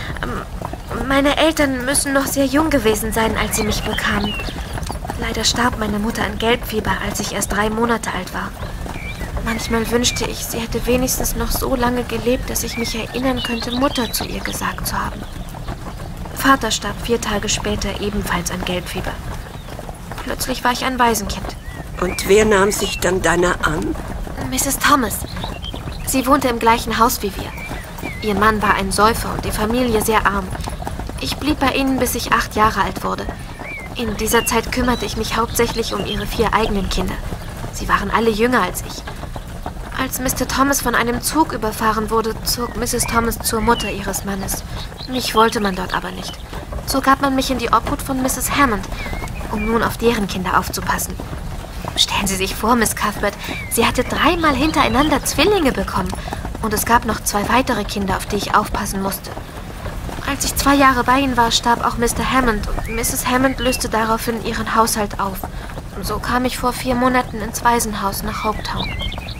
Meine Eltern müssen noch sehr jung gewesen sein, als sie mich bekamen. Leider starb meine Mutter an Gelbfieber, als ich erst 3 Monate alt war. Manchmal wünschte ich, sie hätte wenigstens noch so lange gelebt, dass ich mich erinnern könnte, Mutter zu ihr gesagt zu haben. Vater starb 4 Tage später ebenfalls an Gelbfieber. Plötzlich war ich ein Waisenkind. Und wer nahm sich dann deiner an? Mrs. Thomas. Sie wohnte im gleichen Haus wie wir. Ihr Mann war ein Säufer und die Familie sehr arm. Ich blieb bei ihnen, bis ich 8 Jahre alt wurde. In dieser Zeit kümmerte ich mich hauptsächlich um ihre 4 eigenen Kinder. Sie waren alle jünger als ich. Als Mr. Thomas von einem Zug überfahren wurde, zog Mrs. Thomas zur Mutter ihres Mannes. Mich wollte man dort aber nicht. So gab man mich in die Obhut von Mrs. Hammond, um nun auf deren Kinder aufzupassen. Stellen Sie sich vor, Miss Cuthbert, sie hatte 3-mal hintereinander Zwillinge bekommen. Und es gab noch 2 weitere Kinder, auf die ich aufpassen musste. Als ich 2 Jahre bei ihnen war, starb auch Mr. Hammond und Mrs. Hammond löste daraufhin ihren Haushalt auf. Und so kam ich vor 4 Monaten ins Waisenhaus nach Hopetown.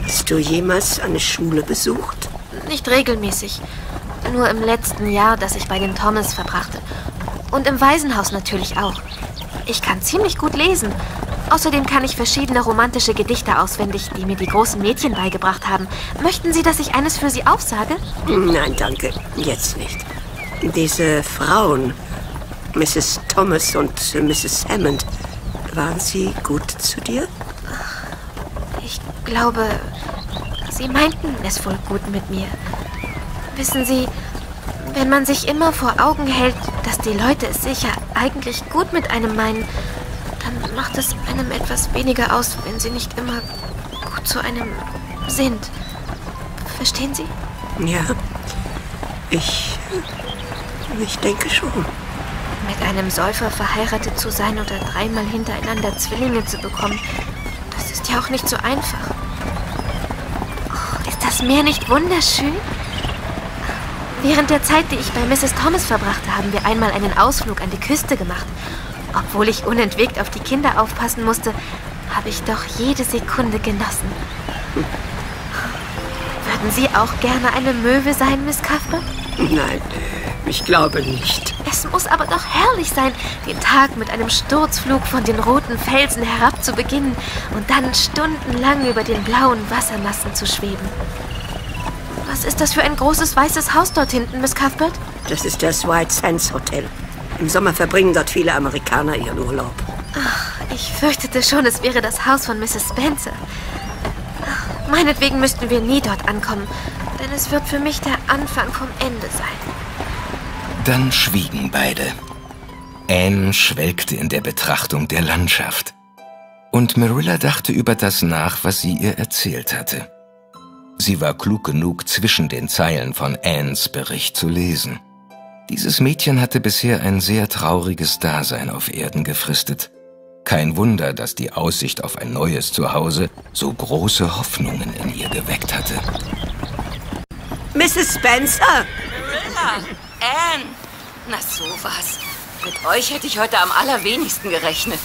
Hast du jemals eine Schule besucht? Nicht regelmäßig. Nur im letzten Jahr, das ich bei den Thomas verbrachte. Und im Waisenhaus natürlich auch. Ich kann ziemlich gut lesen. Außerdem kann ich verschiedene romantische Gedichte auswendig, die mir die großen Mädchen beigebracht haben. Möchten Sie, dass ich eines für Sie aufsage? Nein, danke. Jetzt nicht. Diese Frauen, Mrs. Thomas und Mrs. Hammond, waren sie gut zu dir? Ich glaube, sie meinten es wohl gut mit mir. Wissen Sie, wenn man sich immer vor Augen hält, dass die Leute es sicher eigentlich gut mit einem meinen, dann macht es einem etwas weniger aus, wenn sie nicht immer gut zu einem sind. Verstehen Sie? Ja, ich denke schon. Mit einem Säufer verheiratet zu sein oder 3-mal hintereinander Zwillinge zu bekommen, das ist ja auch nicht so einfach. Oh, ist das Meer nicht wunderschön? Während der Zeit, die ich bei Mrs. Thomas verbrachte, haben wir einmal einen Ausflug an die Küste gemacht. Obwohl ich unentwegt auf die Kinder aufpassen musste, habe ich doch jede Sekunde genossen. Würden Sie auch gerne eine Möwe sein, Miss Cuthbert? Nein, ich glaube nicht. Es muss aber doch herrlich sein, den Tag mit einem Sturzflug von den roten Felsen herab zu beginnen und dann stundenlang über den blauen Wassermassen zu schweben. Was ist das für ein großes weißes Haus dort hinten, Miss Cuthbert? Das ist das White Sands Hotel. Im Sommer verbringen dort viele Amerikaner ihren Urlaub. Ach, ich fürchtete schon, es wäre das Haus von Mrs. Spencer. Ach, meinetwegen müssten wir nie dort ankommen, denn es wird für mich der Anfang vom Ende sein. Dann schwiegen beide. Anne schwelgte in der Betrachtung der Landschaft. Und Marilla dachte über das nach, was sie ihr erzählt hatte. Sie war klug genug, zwischen den Zeilen von Annes Bericht zu lesen. Dieses Mädchen hatte bisher ein sehr trauriges Dasein auf Erden gefristet. Kein Wunder, dass die Aussicht auf ein neues Zuhause so große Hoffnungen in ihr geweckt hatte. Mrs. Spencer! Marilla! Anne! Na sowas. Mit euch hätte ich heute am allerwenigsten gerechnet.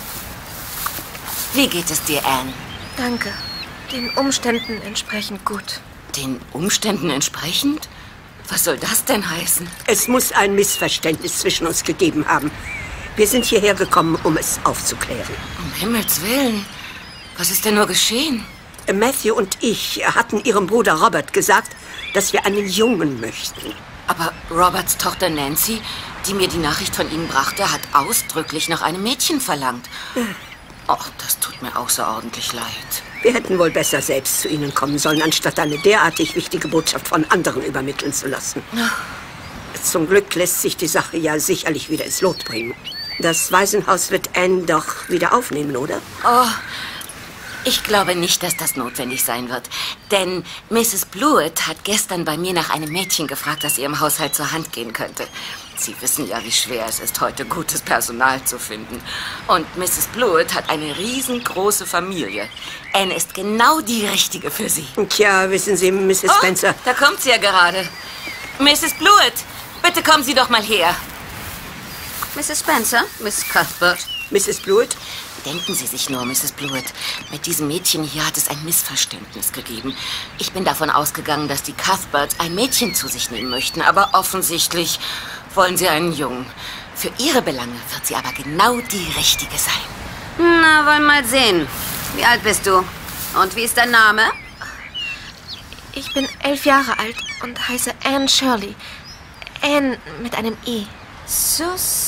Wie geht es dir, Anne? Danke. Den Umständen entsprechend gut. Den Umständen entsprechend? Was soll das denn heißen? Es muss ein Missverständnis zwischen uns gegeben haben. Wir sind hierher gekommen, um es aufzuklären. Um Himmels Willen. Was ist denn nur geschehen? Matthew und ich hatten ihrem Bruder Robert gesagt, dass wir einen Jungen möchten. Aber Roberts Tochter Nancy, die mir die Nachricht von Ihnen brachte, hat ausdrücklich nach einem Mädchen verlangt. Ach, das tut mir außerordentlich leid. Wir hätten wohl besser selbst zu Ihnen kommen sollen, anstatt eine derartig wichtige Botschaft von anderen übermitteln zu lassen. Zum Glück lässt sich die Sache ja sicherlich wieder ins Lot bringen. Das Waisenhaus wird Anne doch wieder aufnehmen, oder? Oh, ich glaube nicht, dass das notwendig sein wird. Denn Mrs. Blewett hat gestern bei mir nach einem Mädchen gefragt, das ihr im Haushalt zur Hand gehen könnte. Sie wissen ja, wie schwer es ist, heute gutes Personal zu finden. Und Mrs. Blewett hat eine riesengroße Familie. Anne ist genau die Richtige für Sie. Tja, wissen Sie, Mrs. Spencer... Da kommt sie ja gerade. Mrs. Blewett, bitte kommen Sie doch mal her. Mrs. Spencer, Miss Cuthbert. Mrs. Blewett? Denken Sie sich nur, Mrs. Blewett. Mit diesem Mädchen hier hat es ein Missverständnis gegeben. Ich bin davon ausgegangen, dass die Cuthberts ein Mädchen zu sich nehmen möchten. Aber offensichtlich wollen sie einen Jungen. Für Ihre Belange wird sie aber genau die Richtige sein. Na, wollen mal sehen. Wie alt bist du? Und wie ist dein Name? Ich bin 11 Jahre alt und heiße Anne Shirley. Anne mit einem E. So.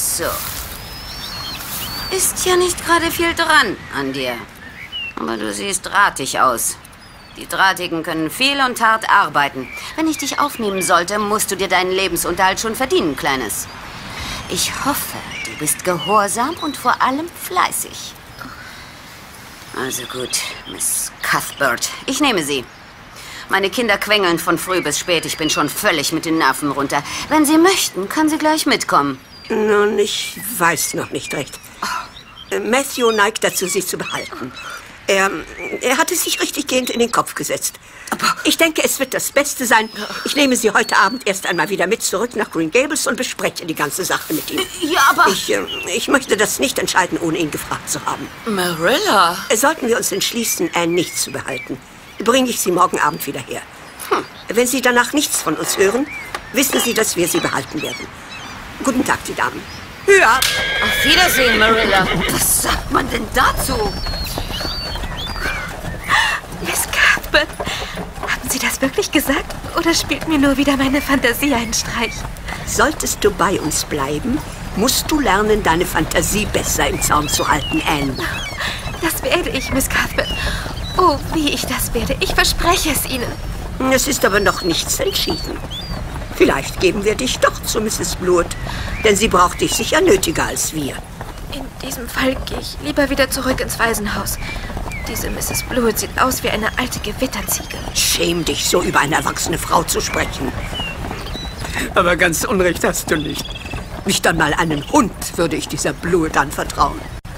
Ist ja nicht gerade viel dran an dir. Aber du siehst drahtig aus. Die Drahtigen können viel und hart arbeiten. Wenn ich dich aufnehmen sollte, musst du dir deinen Lebensunterhalt schon verdienen, Kleines. Ich hoffe, du bist gehorsam und vor allem fleißig. Also gut, Miss Cuthbert. Ich nehme sie. Meine Kinder quengeln von früh bis spät. Ich bin schon völlig mit den Nerven runter. Wenn Sie möchten, können Sie gleich mitkommen. Nun, ich weiß noch nicht recht. Matthew neigt dazu, sie zu behalten. Er hat es sich richtig gehend in den Kopf gesetzt. Ich denke, es wird das Beste sein. Ich nehme Sie heute Abend erst einmal wieder mit zurück nach Green Gables und bespreche die ganze Sache mit ihm. Ja, aber... Ich möchte das nicht entscheiden, ohne ihn gefragt zu haben. Marilla! Sollten wir uns entschließen, Anne nicht zu behalten, bringe ich Sie morgen Abend wieder her. Wenn Sie danach nichts von uns hören, wissen Sie, dass wir Sie behalten werden. Guten Tag, die Damen. Ja. Auf Wiedersehen, Marilla. Was sagt man denn dazu? Miss Cuthbert, haben Sie das wirklich gesagt? Oder spielt mir nur wieder meine Fantasie einen Streich? Solltest du bei uns bleiben, musst du lernen, deine Fantasie besser im Zaum zu halten, Anne. Das werde ich, Miss Cuthbert. Oh, wie ich das werde. Ich verspreche es Ihnen. Es ist aber noch nichts entschieden. Vielleicht geben wir dich doch zu Mrs. Blewett, denn sie braucht dich sicher nötiger als wir. In diesem Fall gehe ich lieber wieder zurück ins Waisenhaus. Diese Mrs. Blewett sieht aus wie eine alte Gewitterziege. Schäm dich, so über eine erwachsene Frau zu sprechen. Aber ganz Unrecht hast du nicht. Nicht einmal einen Hund würde ich dieser Blewett anvertrauen.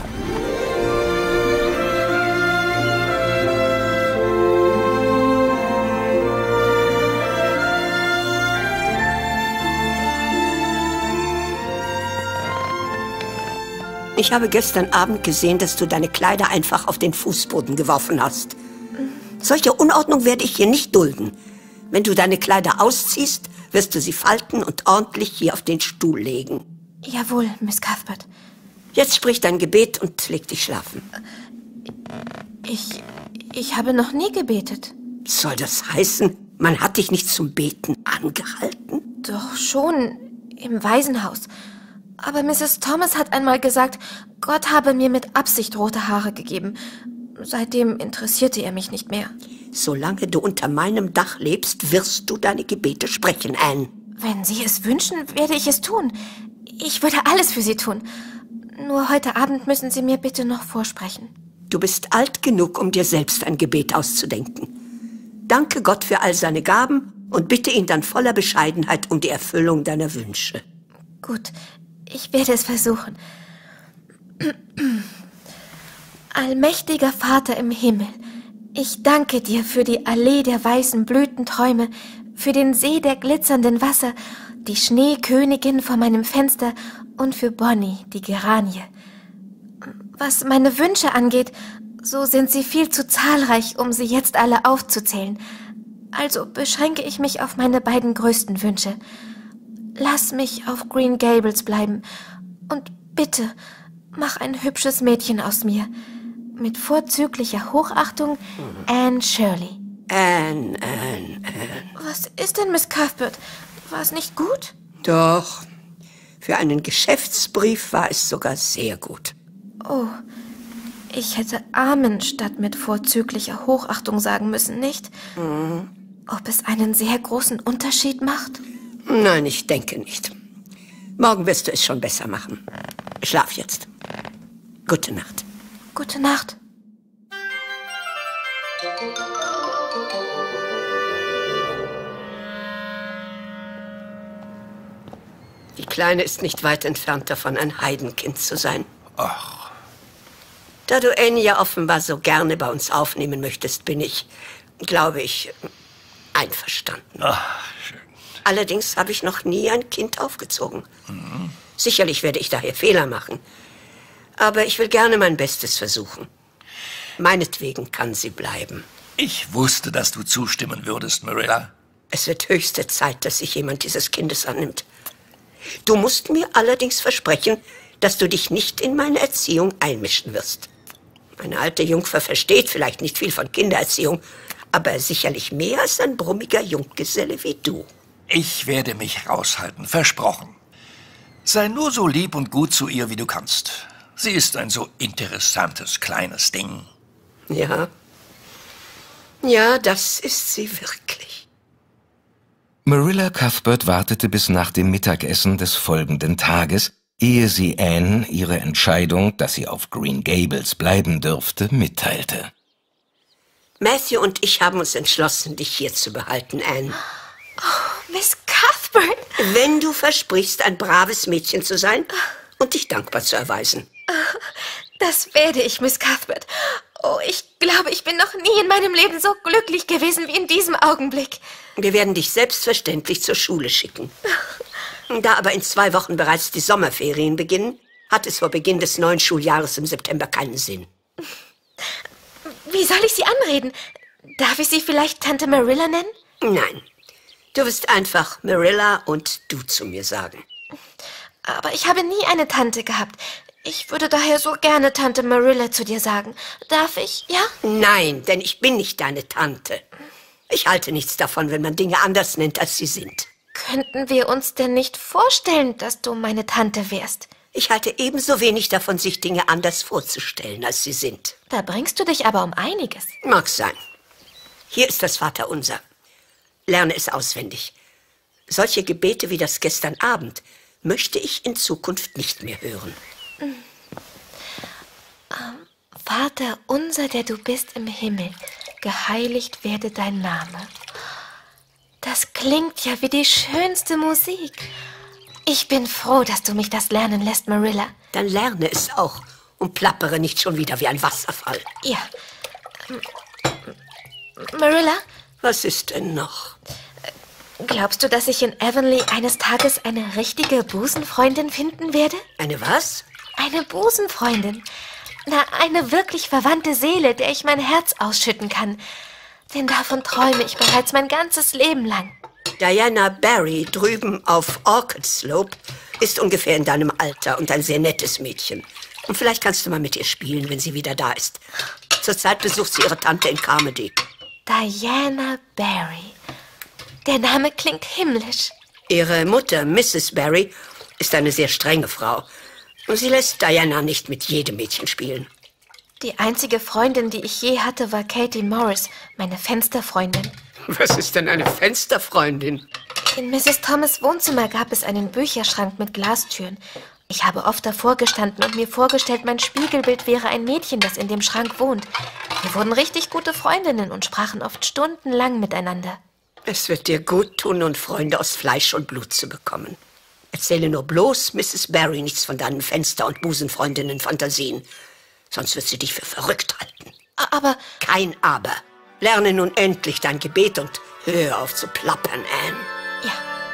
Ich habe gestern Abend gesehen, dass du deine Kleider einfach auf den Fußboden geworfen hast. Solche Unordnung werde ich hier nicht dulden. Wenn du deine Kleider ausziehst, wirst du sie falten und ordentlich hier auf den Stuhl legen. Jawohl, Miss Cuthbert. Jetzt sprich dein Gebet und leg dich schlafen. Ich habe noch nie gebetet. Soll das heißen, man hat dich nicht zum Beten angehalten? Doch schon im Waisenhaus. Aber Mrs. Thomas hat einmal gesagt, Gott habe mir mit Absicht rote Haare gegeben. Seitdem interessierte er mich nicht mehr. Solange du unter meinem Dach lebst, wirst du deine Gebete sprechen, Anne. Wenn Sie es wünschen, werde ich es tun. Ich würde alles für Sie tun. Nur heute Abend müssen Sie mir bitte noch vorsprechen. Du bist alt genug, um dir selbst ein Gebet auszudenken. Danke Gott für all seine Gaben und bitte ihn dann voller Bescheidenheit um die Erfüllung deiner Wünsche. Gut, ich werde es versuchen. Allmächtiger Vater im Himmel, ich danke dir für die Allee der weißen Blütenträume, für den See der glitzernden Wasser, die Schneekönigin vor meinem Fenster und für Bonnie, die Geranie. Was meine Wünsche angeht, so sind sie viel zu zahlreich, um sie jetzt alle aufzuzählen. Also beschränke ich mich auf meine beiden größten Wünsche. Lass mich auf Green Gables bleiben und bitte mach ein hübsches Mädchen aus mir. Mit vorzüglicher Hochachtung, Anne Shirley. Anne. Was ist denn, Miss Cuthbert? War es nicht gut? Doch. Für einen Geschäftsbrief war es sogar sehr gut. Oh, ich hätte Amen statt mit vorzüglicher Hochachtung sagen müssen, nicht? Ob es einen sehr großen Unterschied macht? Nein, ich denke nicht. Morgen wirst du es schon besser machen. Schlaf jetzt. Gute Nacht. Gute Nacht. Die Kleine ist nicht weit entfernt davon, ein Heidenkind zu sein. Ach. Da du Anne ja offenbar so gerne bei uns aufnehmen möchtest, bin ich, glaube ich, einverstanden. Ach, schön. Allerdings habe ich noch nie ein Kind aufgezogen. Sicherlich werde ich daher Fehler machen. Aber ich will gerne mein Bestes versuchen. Meinetwegen kann sie bleiben. Ich wusste, dass du zustimmen würdest, Marilla. Es wird höchste Zeit, dass sich jemand dieses Kindes annimmt. Du musst mir allerdings versprechen, dass du dich nicht in meine Erziehung einmischen wirst. Eine alte Jungfer versteht vielleicht nicht viel von Kindererziehung, aber sicherlich mehr als ein brummiger Junggeselle wie du. Ich werde mich raushalten, versprochen. Sei nur so lieb und gut zu ihr, wie du kannst. Sie ist ein so interessantes kleines Ding. Ja. Ja, das ist sie wirklich. Marilla Cuthbert wartete bis nach dem Mittagessen des folgenden Tages, ehe sie Anne ihre Entscheidung, dass sie auf Green Gables bleiben dürfte, mitteilte. Matthew und ich haben uns entschlossen, dich hier zu behalten, Anne. Oh, Miss Cuthbert! Wenn du versprichst, ein braves Mädchen zu sein und dich dankbar zu erweisen. Das werde ich, Miss Cuthbert. Oh, ich glaube, ich bin noch nie in meinem Leben so glücklich gewesen wie in diesem Augenblick. Wir werden dich selbstverständlich zur Schule schicken. Da aber in 2 Wochen bereits die Sommerferien beginnen, hat es vor Beginn des neuen Schuljahres im September keinen Sinn. Wie soll ich Sie anreden? Darf ich sie vielleicht Tante Marilla nennen? Nein, du wirst einfach Marilla und du zu mir sagen. Aber ich habe nie eine Tante gehabt. Ich würde daher so gerne Tante Marilla zu dir sagen. Darf ich, ja? Nein, denn ich bin nicht deine Tante. Ich halte nichts davon, wenn man Dinge anders nennt, als sie sind. Könnten wir uns denn nicht vorstellen, dass du meine Tante wärst? Ich halte ebenso wenig davon, sich Dinge anders vorzustellen, als sie sind. Da bringst du dich aber um einiges. Mag sein. Hier ist das Vaterunser. Lerne es auswendig. Solche Gebete wie das gestern Abend möchte ich in Zukunft nicht mehr hören. Vater unser, der du bist im Himmel, geheiligt werde dein Name. Das klingt ja wie die schönste Musik. Ich bin froh, dass du mich das lernen lässt, Marilla. Dann lerne es auch und plappere nicht schon wieder wie ein Wasserfall. Ja. Marilla? Was ist denn noch? Glaubst du, dass ich in Avonlea eines Tages eine richtige Busenfreundin finden werde? Eine was? Eine Busenfreundin. Na, eine wirklich verwandte Seele, der ich mein Herz ausschütten kann. Denn davon träume ich bereits mein ganzes Leben lang. Diana Barry drüben auf Orchid Slope ist ungefähr in deinem Alter und ein sehr nettes Mädchen. Und vielleicht kannst du mal mit ihr spielen, wenn sie wieder da ist. Zurzeit besucht sie ihre Tante in Carmody. Diana Barry. Der Name klingt himmlisch. Ihre Mutter, Mrs. Barry, ist eine sehr strenge Frau. Und sie lässt Diana nicht mit jedem Mädchen spielen. Die einzige Freundin, die ich je hatte, war Katie Morris, meine Fensterfreundin. Was ist denn eine Fensterfreundin? In Mrs. Thomas' Wohnzimmer gab es einen Bücherschrank mit Glastüren. Ich habe oft davor gestanden und mir vorgestellt, mein Spiegelbild wäre ein Mädchen, das in dem Schrank wohnt. Wir wurden richtig gute Freundinnen und sprachen oft stundenlang miteinander. Es wird dir gut tun, und Freunde aus Fleisch und Blut zu bekommen. Erzähle nur bloß Mrs. Barry nichts von deinen Fenster- und Busenfreundinnen-Fantasien. Sonst wird sie dich für verrückt halten. Aber... Kein Aber. Lerne nun endlich dein Gebet und hör auf zu plappern, Anne. Ja.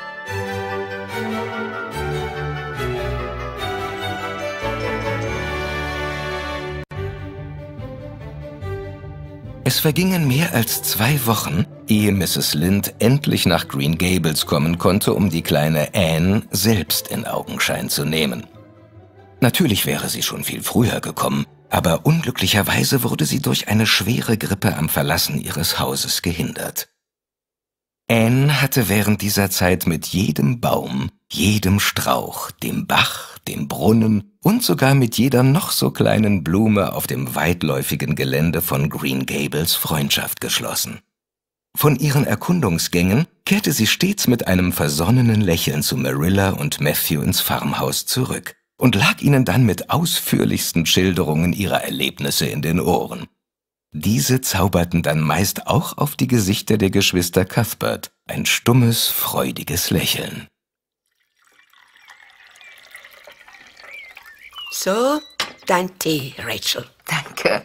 Es vergingen mehr als 2 Wochen, ehe Mrs. Lynde endlich nach Green Gables kommen konnte, um die kleine Anne selbst in Augenschein zu nehmen. Natürlich wäre sie schon viel früher gekommen, aber unglücklicherweise wurde sie durch eine schwere Grippe am Verlassen ihres Hauses gehindert. Anne hatte während dieser Zeit mit jedem Baum, jedem Strauch, dem Bach, dem Brunnen und sogar mit jeder noch so kleinen Blume auf dem weitläufigen Gelände von Green Gables Freundschaft geschlossen. Von ihren Erkundungsgängen kehrte sie stets mit einem versonnenen Lächeln zu Marilla und Matthew ins Farmhaus zurück und lag ihnen dann mit ausführlichsten Schilderungen ihrer Erlebnisse in den Ohren. Diese zauberten dann meist auch auf die Gesichter der Geschwister Cuthbert ein stummes, freudiges Lächeln. So, dein Tee, Rachel. Danke.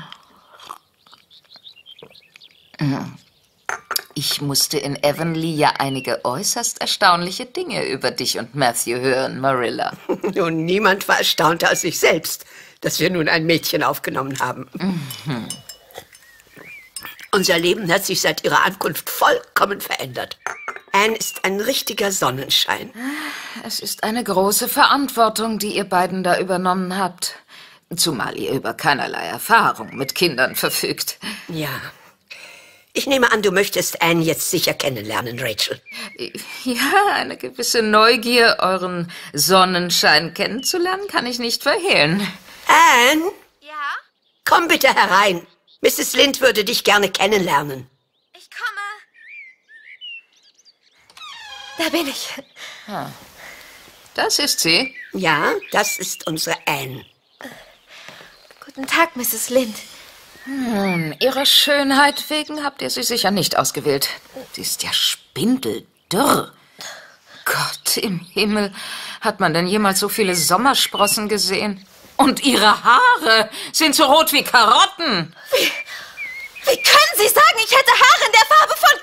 Ich musste in Avonlea ja einige äußerst erstaunliche Dinge über dich und Matthew hören, Marilla. Nun, niemand war erstaunter als ich selbst, dass wir nun ein Mädchen aufgenommen haben. Mhm. Unser Leben hat sich seit ihrer Ankunft vollkommen verändert. Anne ist ein richtiger Sonnenschein. Es ist eine große Verantwortung, die ihr beiden da übernommen habt. Zumal ihr über keinerlei Erfahrung mit Kindern verfügt. Ja. Ich nehme an, du möchtest Anne jetzt sicher kennenlernen, Rachel. Ja, eine gewisse Neugier, euren Sonnenschein kennenzulernen, kann ich nicht verhehlen. Anne? Ja? Komm bitte herein. Mrs. Lynde würde dich gerne kennenlernen. Ich komme. Da bin ich. Das ist sie. Ja, das ist unsere Anne. Guten Tag, Mrs. Lynde. Ihrer Schönheit wegen habt ihr sie sicher nicht ausgewählt. Sie ist ja spindeldürr. Gott im Himmel, hat man denn jemals so viele Sommersprossen gesehen? Und ihre Haare sind so rot wie Karotten. Wie können Sie sagen, ich hätte Haare in der Farbe von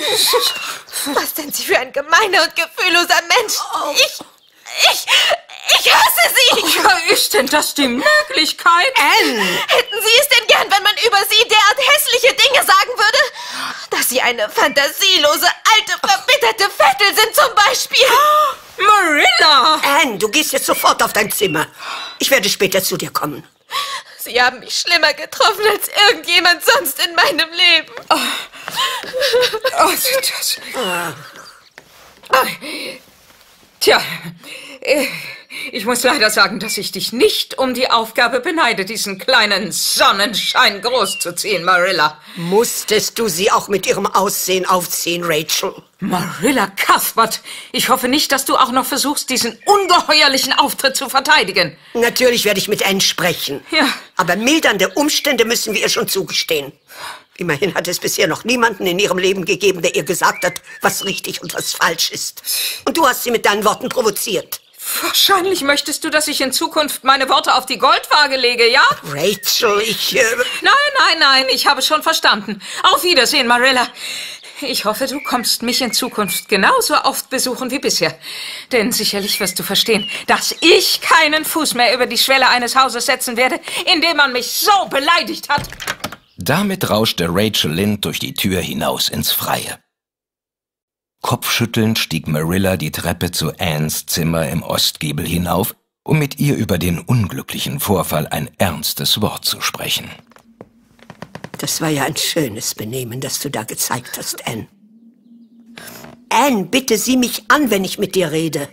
Karotten? Was sind Sie für ein gemeiner und gefühlloser Mensch? Oh. Ich hasse Sie! Ja, ist denn das die Möglichkeit? Anne! Hätten Sie es denn gern, wenn man über Sie derart hässliche Dinge sagen würde? Dass Sie eine fantasielose, alte, verbitterte Vettel sind zum Beispiel. Marilla! Anne, du gehst jetzt sofort auf dein Zimmer. Ich werde später zu dir kommen. Sie haben mich schlimmer getroffen als irgendjemand sonst in meinem Leben. Tja, ich muss leider sagen, dass ich dich nicht um die Aufgabe beneide, diesen kleinen Sonnenschein großzuziehen, Marilla. Musstest du sie auch mit ihrem Aussehen aufziehen, Rachel? Marilla Cuthbert, ich hoffe nicht, dass du auch noch versuchst, diesen ungeheuerlichen Auftritt zu verteidigen. Natürlich werde ich mit Anne sprechen. Ja. Aber mildernde Umstände müssen wir ihr schon zugestehen. Immerhin hat es bisher noch niemanden in ihrem Leben gegeben, der ihr gesagt hat, was richtig und was falsch ist. Und du hast sie mit deinen Worten provoziert. Wahrscheinlich möchtest du, dass ich in Zukunft meine Worte auf die Goldwaage lege, ja? Rachel, Nein, ich habe schon verstanden. Auf Wiedersehen, Marilla. Ich hoffe, du kommst mich in Zukunft genauso oft besuchen wie bisher. Denn sicherlich wirst du verstehen, dass ich keinen Fuß mehr über die Schwelle eines Hauses setzen werde, in dem man mich so beleidigt hat. Damit rauschte Rachel Lynde durch die Tür hinaus ins Freie. Kopfschüttelnd stieg Marilla die Treppe zu Annes Zimmer im Ostgiebel hinauf, um mit ihr über den unglücklichen Vorfall ein ernstes Wort zu sprechen. Das war ja ein schönes Benehmen, das du da gezeigt hast, Anne. Anne, bitte sieh mich an, wenn ich mit dir rede.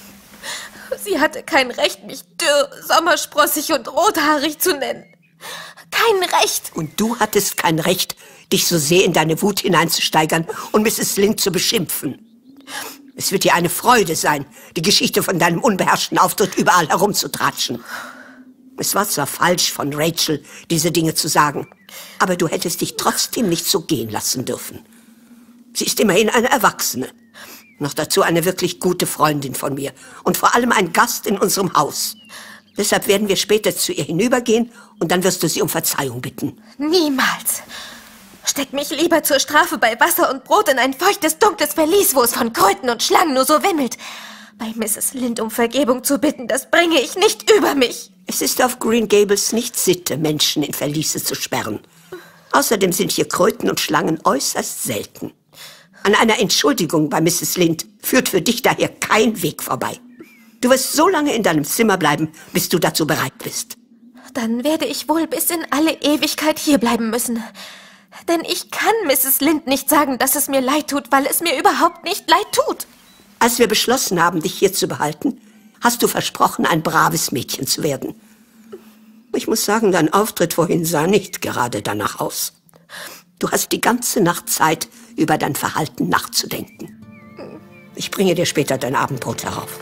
Sie hatte kein Recht, mich dürr, sommersprossig und rothaarig zu nennen. Kein Recht. Und du hattest kein Recht, dich so sehr in deine Wut hineinzusteigern und Mrs. Lynde zu beschimpfen. Es wird dir eine Freude sein, die Geschichte von deinem unbeherrschten Auftritt überall herumzutratschen. Es war zwar falsch von Rachel, diese Dinge zu sagen, aber du hättest dich trotzdem nicht so gehen lassen dürfen. Sie ist immerhin eine Erwachsene. Noch dazu eine wirklich gute Freundin von mir und vor allem ein Gast in unserem Haus. Deshalb werden wir später zu ihr hinübergehen und dann wirst du sie um Verzeihung bitten. Niemals. Steck mich lieber zur Strafe bei Wasser und Brot in ein feuchtes, dunkles Verlies, wo es von Kröten und Schlangen nur so wimmelt. Bei Mrs. Lynde um Vergebung zu bitten, das bringe ich nicht über mich. Es ist auf Green Gables nicht Sitte, Menschen in Verliese zu sperren. Außerdem sind hier Kröten und Schlangen äußerst selten. An einer Entschuldigung bei Mrs. Lynde führt für dich daher kein Weg vorbei. Du wirst so lange in deinem Zimmer bleiben, bis du dazu bereit bist. Dann werde ich wohl bis in alle Ewigkeit hierbleiben müssen. Denn ich kann Mrs. Lynde nicht sagen, dass es mir leid tut, weil es mir überhaupt nicht leid tut. Als wir beschlossen haben, dich hier zu behalten, hast du versprochen, ein braves Mädchen zu werden. Ich muss sagen, dein Auftritt vorhin sah nicht gerade danach aus. Du hast die ganze Nacht Zeit, über dein Verhalten nachzudenken. Ich bringe dir später dein Abendbrot herauf.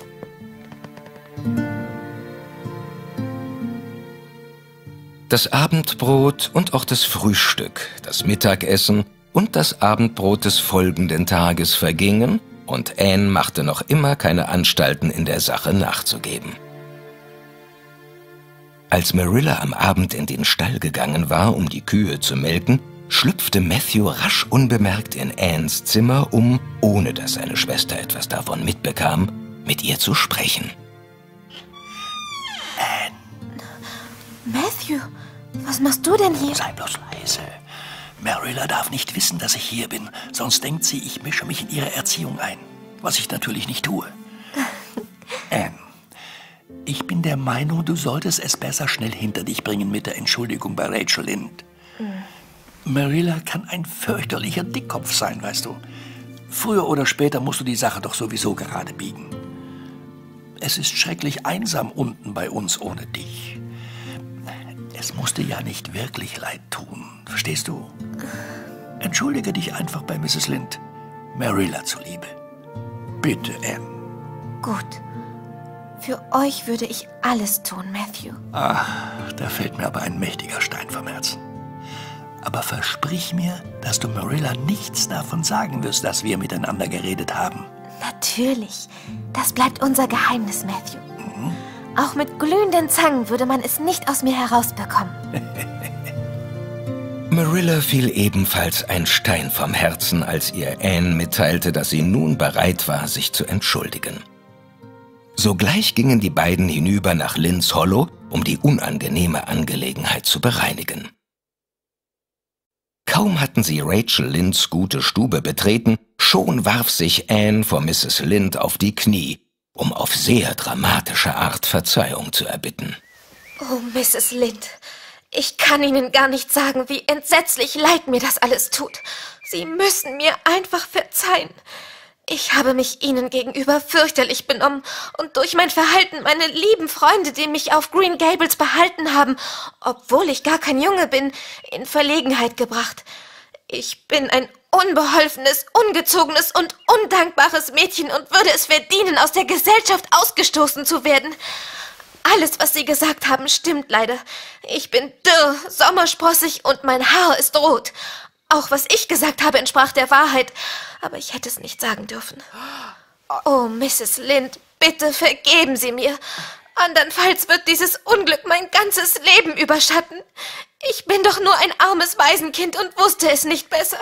Das Abendbrot und auch das Frühstück, das Mittagessen und das Abendbrot des folgenden Tages vergingen, und Anne machte noch immer keine Anstalten, in der Sache nachzugeben. Als Marilla am Abend in den Stall gegangen war, um die Kühe zu melken, schlüpfte Matthew rasch unbemerkt in Annes Zimmer, um, ohne dass seine Schwester etwas davon mitbekam, mit ihr zu sprechen. Anne. Matthew, was machst du denn hier? Sei bloß leise. Marilla darf nicht wissen, dass ich hier bin, sonst denkt sie, ich mische mich in ihre Erziehung ein, was ich natürlich nicht tue. Anne, ich bin der Meinung, du solltest es besser schnell hinter dich bringen mit der Entschuldigung bei Rachel Lynde. Marilla kann ein fürchterlicher Dickkopf sein, weißt du. Früher oder später musst du die Sache doch sowieso gerade biegen. Es ist schrecklich einsam unten bei uns ohne dich. Es muss dir ja nicht wirklich leid tun, verstehst du? Entschuldige dich einfach bei Mrs. Lynde, Marilla zuliebe. Bitte, Anne. Gut. Für euch würde ich alles tun, Matthew. Da fällt mir aber ein mächtiger Stein vom Herzen. Aber versprich mir, dass du Marilla nichts davon sagen wirst, dass wir miteinander geredet haben. Natürlich. Das bleibt unser Geheimnis, Matthew. Auch mit glühenden Zangen würde man es nicht aus mir herausbekommen. Marilla fiel ebenfalls ein Stein vom Herzen, als ihr Anne mitteilte, dass sie nun bereit war, sich zu entschuldigen. Sogleich gingen die beiden hinüber nach Lynns Hollow, um die unangenehme Angelegenheit zu bereinigen. Kaum hatten sie Rachel Lynds gute Stube betreten, schon warf sich Anne vor Mrs. Lynde auf die Knie, um auf sehr dramatische Art Verzeihung zu erbitten. Oh, Mrs. Lynde, ich kann Ihnen gar nicht sagen, wie entsetzlich leid mir das alles tut. Sie müssen mir einfach verzeihen. Ich habe mich Ihnen gegenüber fürchterlich benommen und durch mein Verhalten meine lieben Freunde, die mich auf Green Gables behalten haben, obwohl ich gar kein Junge bin, in Verlegenheit gebracht. Ich bin ein unbeholfenes, ungezogenes und undankbares Mädchen und würde es verdienen, aus der Gesellschaft ausgestoßen zu werden. Alles, was Sie gesagt haben, stimmt leider. Ich bin dürr, sommersprossig und mein Haar ist rot. Auch was ich gesagt habe, entsprach der Wahrheit, aber ich hätte es nicht sagen dürfen. Oh, Mrs. Lynde, bitte vergeben Sie mir. Andernfalls wird dieses Unglück mein ganzes Leben überschatten. Ich bin doch nur ein armes Waisenkind und wusste es nicht besser.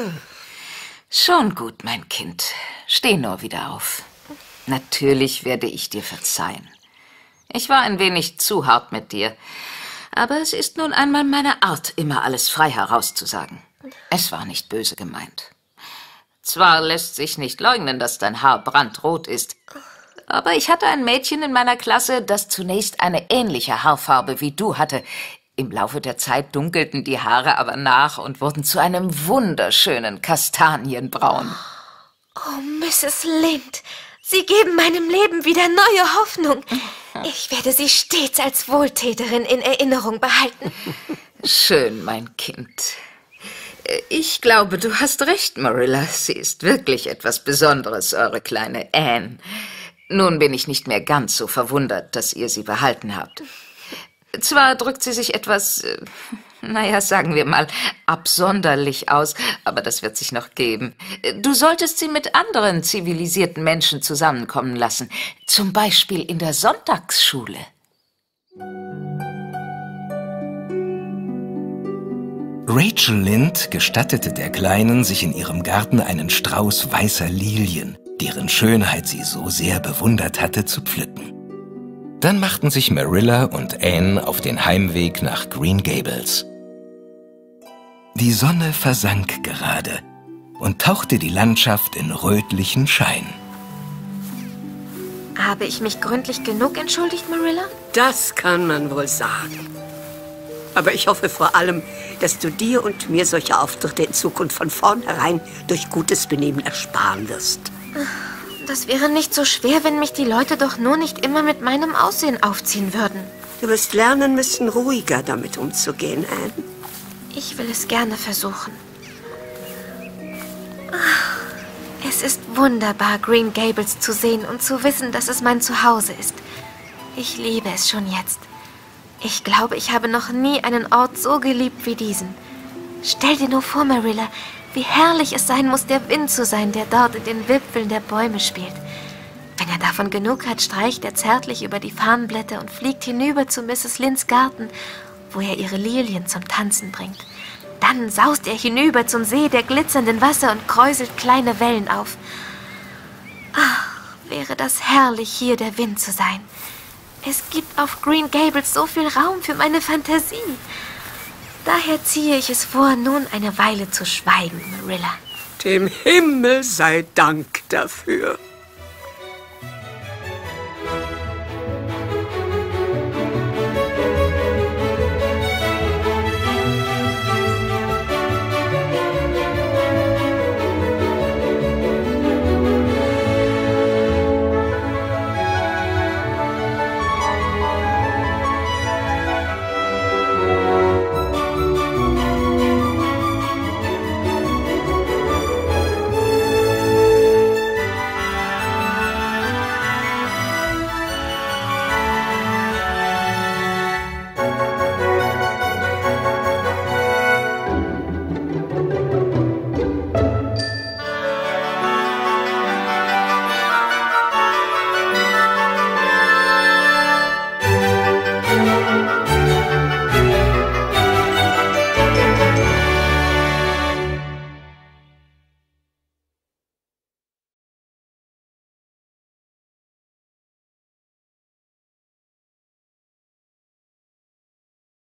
Schon gut, mein Kind. Steh nur wieder auf. Natürlich werde ich dir verzeihen. Ich war ein wenig zu hart mit dir, aber es ist nun einmal meine Art, immer alles frei herauszusagen. Es war nicht böse gemeint. Zwar lässt sich nicht leugnen, dass dein Haar brandrot ist, aber ich hatte ein Mädchen in meiner Klasse, das zunächst eine ähnliche Haarfarbe wie du hatte. Im Laufe der Zeit dunkelten die Haare aber nach und wurden zu einem wunderschönen Kastanienbraun. Oh, Mrs. Lynde, Sie geben meinem Leben wieder neue Hoffnung. Ich werde Sie stets als Wohltäterin in Erinnerung behalten. Schön, mein Kind. Ich glaube, du hast recht, Marilla. Sie ist wirklich etwas Besonderes, eure kleine Anne. Nun bin ich nicht mehr ganz so verwundert, dass ihr sie behalten habt. Zwar drückt sie sich etwas, sagen wir mal, absonderlich aus, aber das wird sich noch geben. Du solltest sie mit anderen zivilisierten Menschen zusammenkommen lassen, zum Beispiel in der Sonntagsschule. Rachel Lynde gestattete der Kleinen, sich in ihrem Garten einen Strauß weißer Lilien, deren Schönheit sie so sehr bewundert hatte, zu pflücken. Dann machten sich Marilla und Anne auf den Heimweg nach Green Gables. Die Sonne versank gerade und tauchte die Landschaft in rötlichen Schein. Habe ich mich gründlich genug entschuldigt, Marilla? Das kann man wohl sagen. Aber ich hoffe vor allem, dass du dir und mir solche Auftritte in Zukunft von vornherein durch gutes Benehmen ersparen wirst. Das wäre nicht so schwer, wenn mich die Leute doch nur nicht immer mit meinem Aussehen aufziehen würden. Du wirst lernen müssen, ruhiger damit umzugehen, Anne. Ich will es gerne versuchen. Es ist wunderbar, Green Gables zu sehen und zu wissen, dass es mein Zuhause ist. Ich liebe es schon jetzt. Ich glaube, ich habe noch nie einen Ort so geliebt wie diesen. Stell dir nur vor, Marilla, wie herrlich es sein muss, der Wind zu sein, der dort in den Wipfeln der Bäume spielt. Wenn er davon genug hat, streicht er zärtlich über die Farnblätter und fliegt hinüber zu Mrs. Lyndes Garten, wo er ihre Lilien zum Tanzen bringt. Dann saust er hinüber zum See der glitzernden Wasser und kräuselt kleine Wellen auf. Ach, wäre das herrlich, hier der Wind zu sein. Es gibt auf Green Gables so viel Raum für meine Fantasie. Daher ziehe ich es vor, nun eine Weile zu schweigen, Marilla. Dem Himmel sei Dank dafür.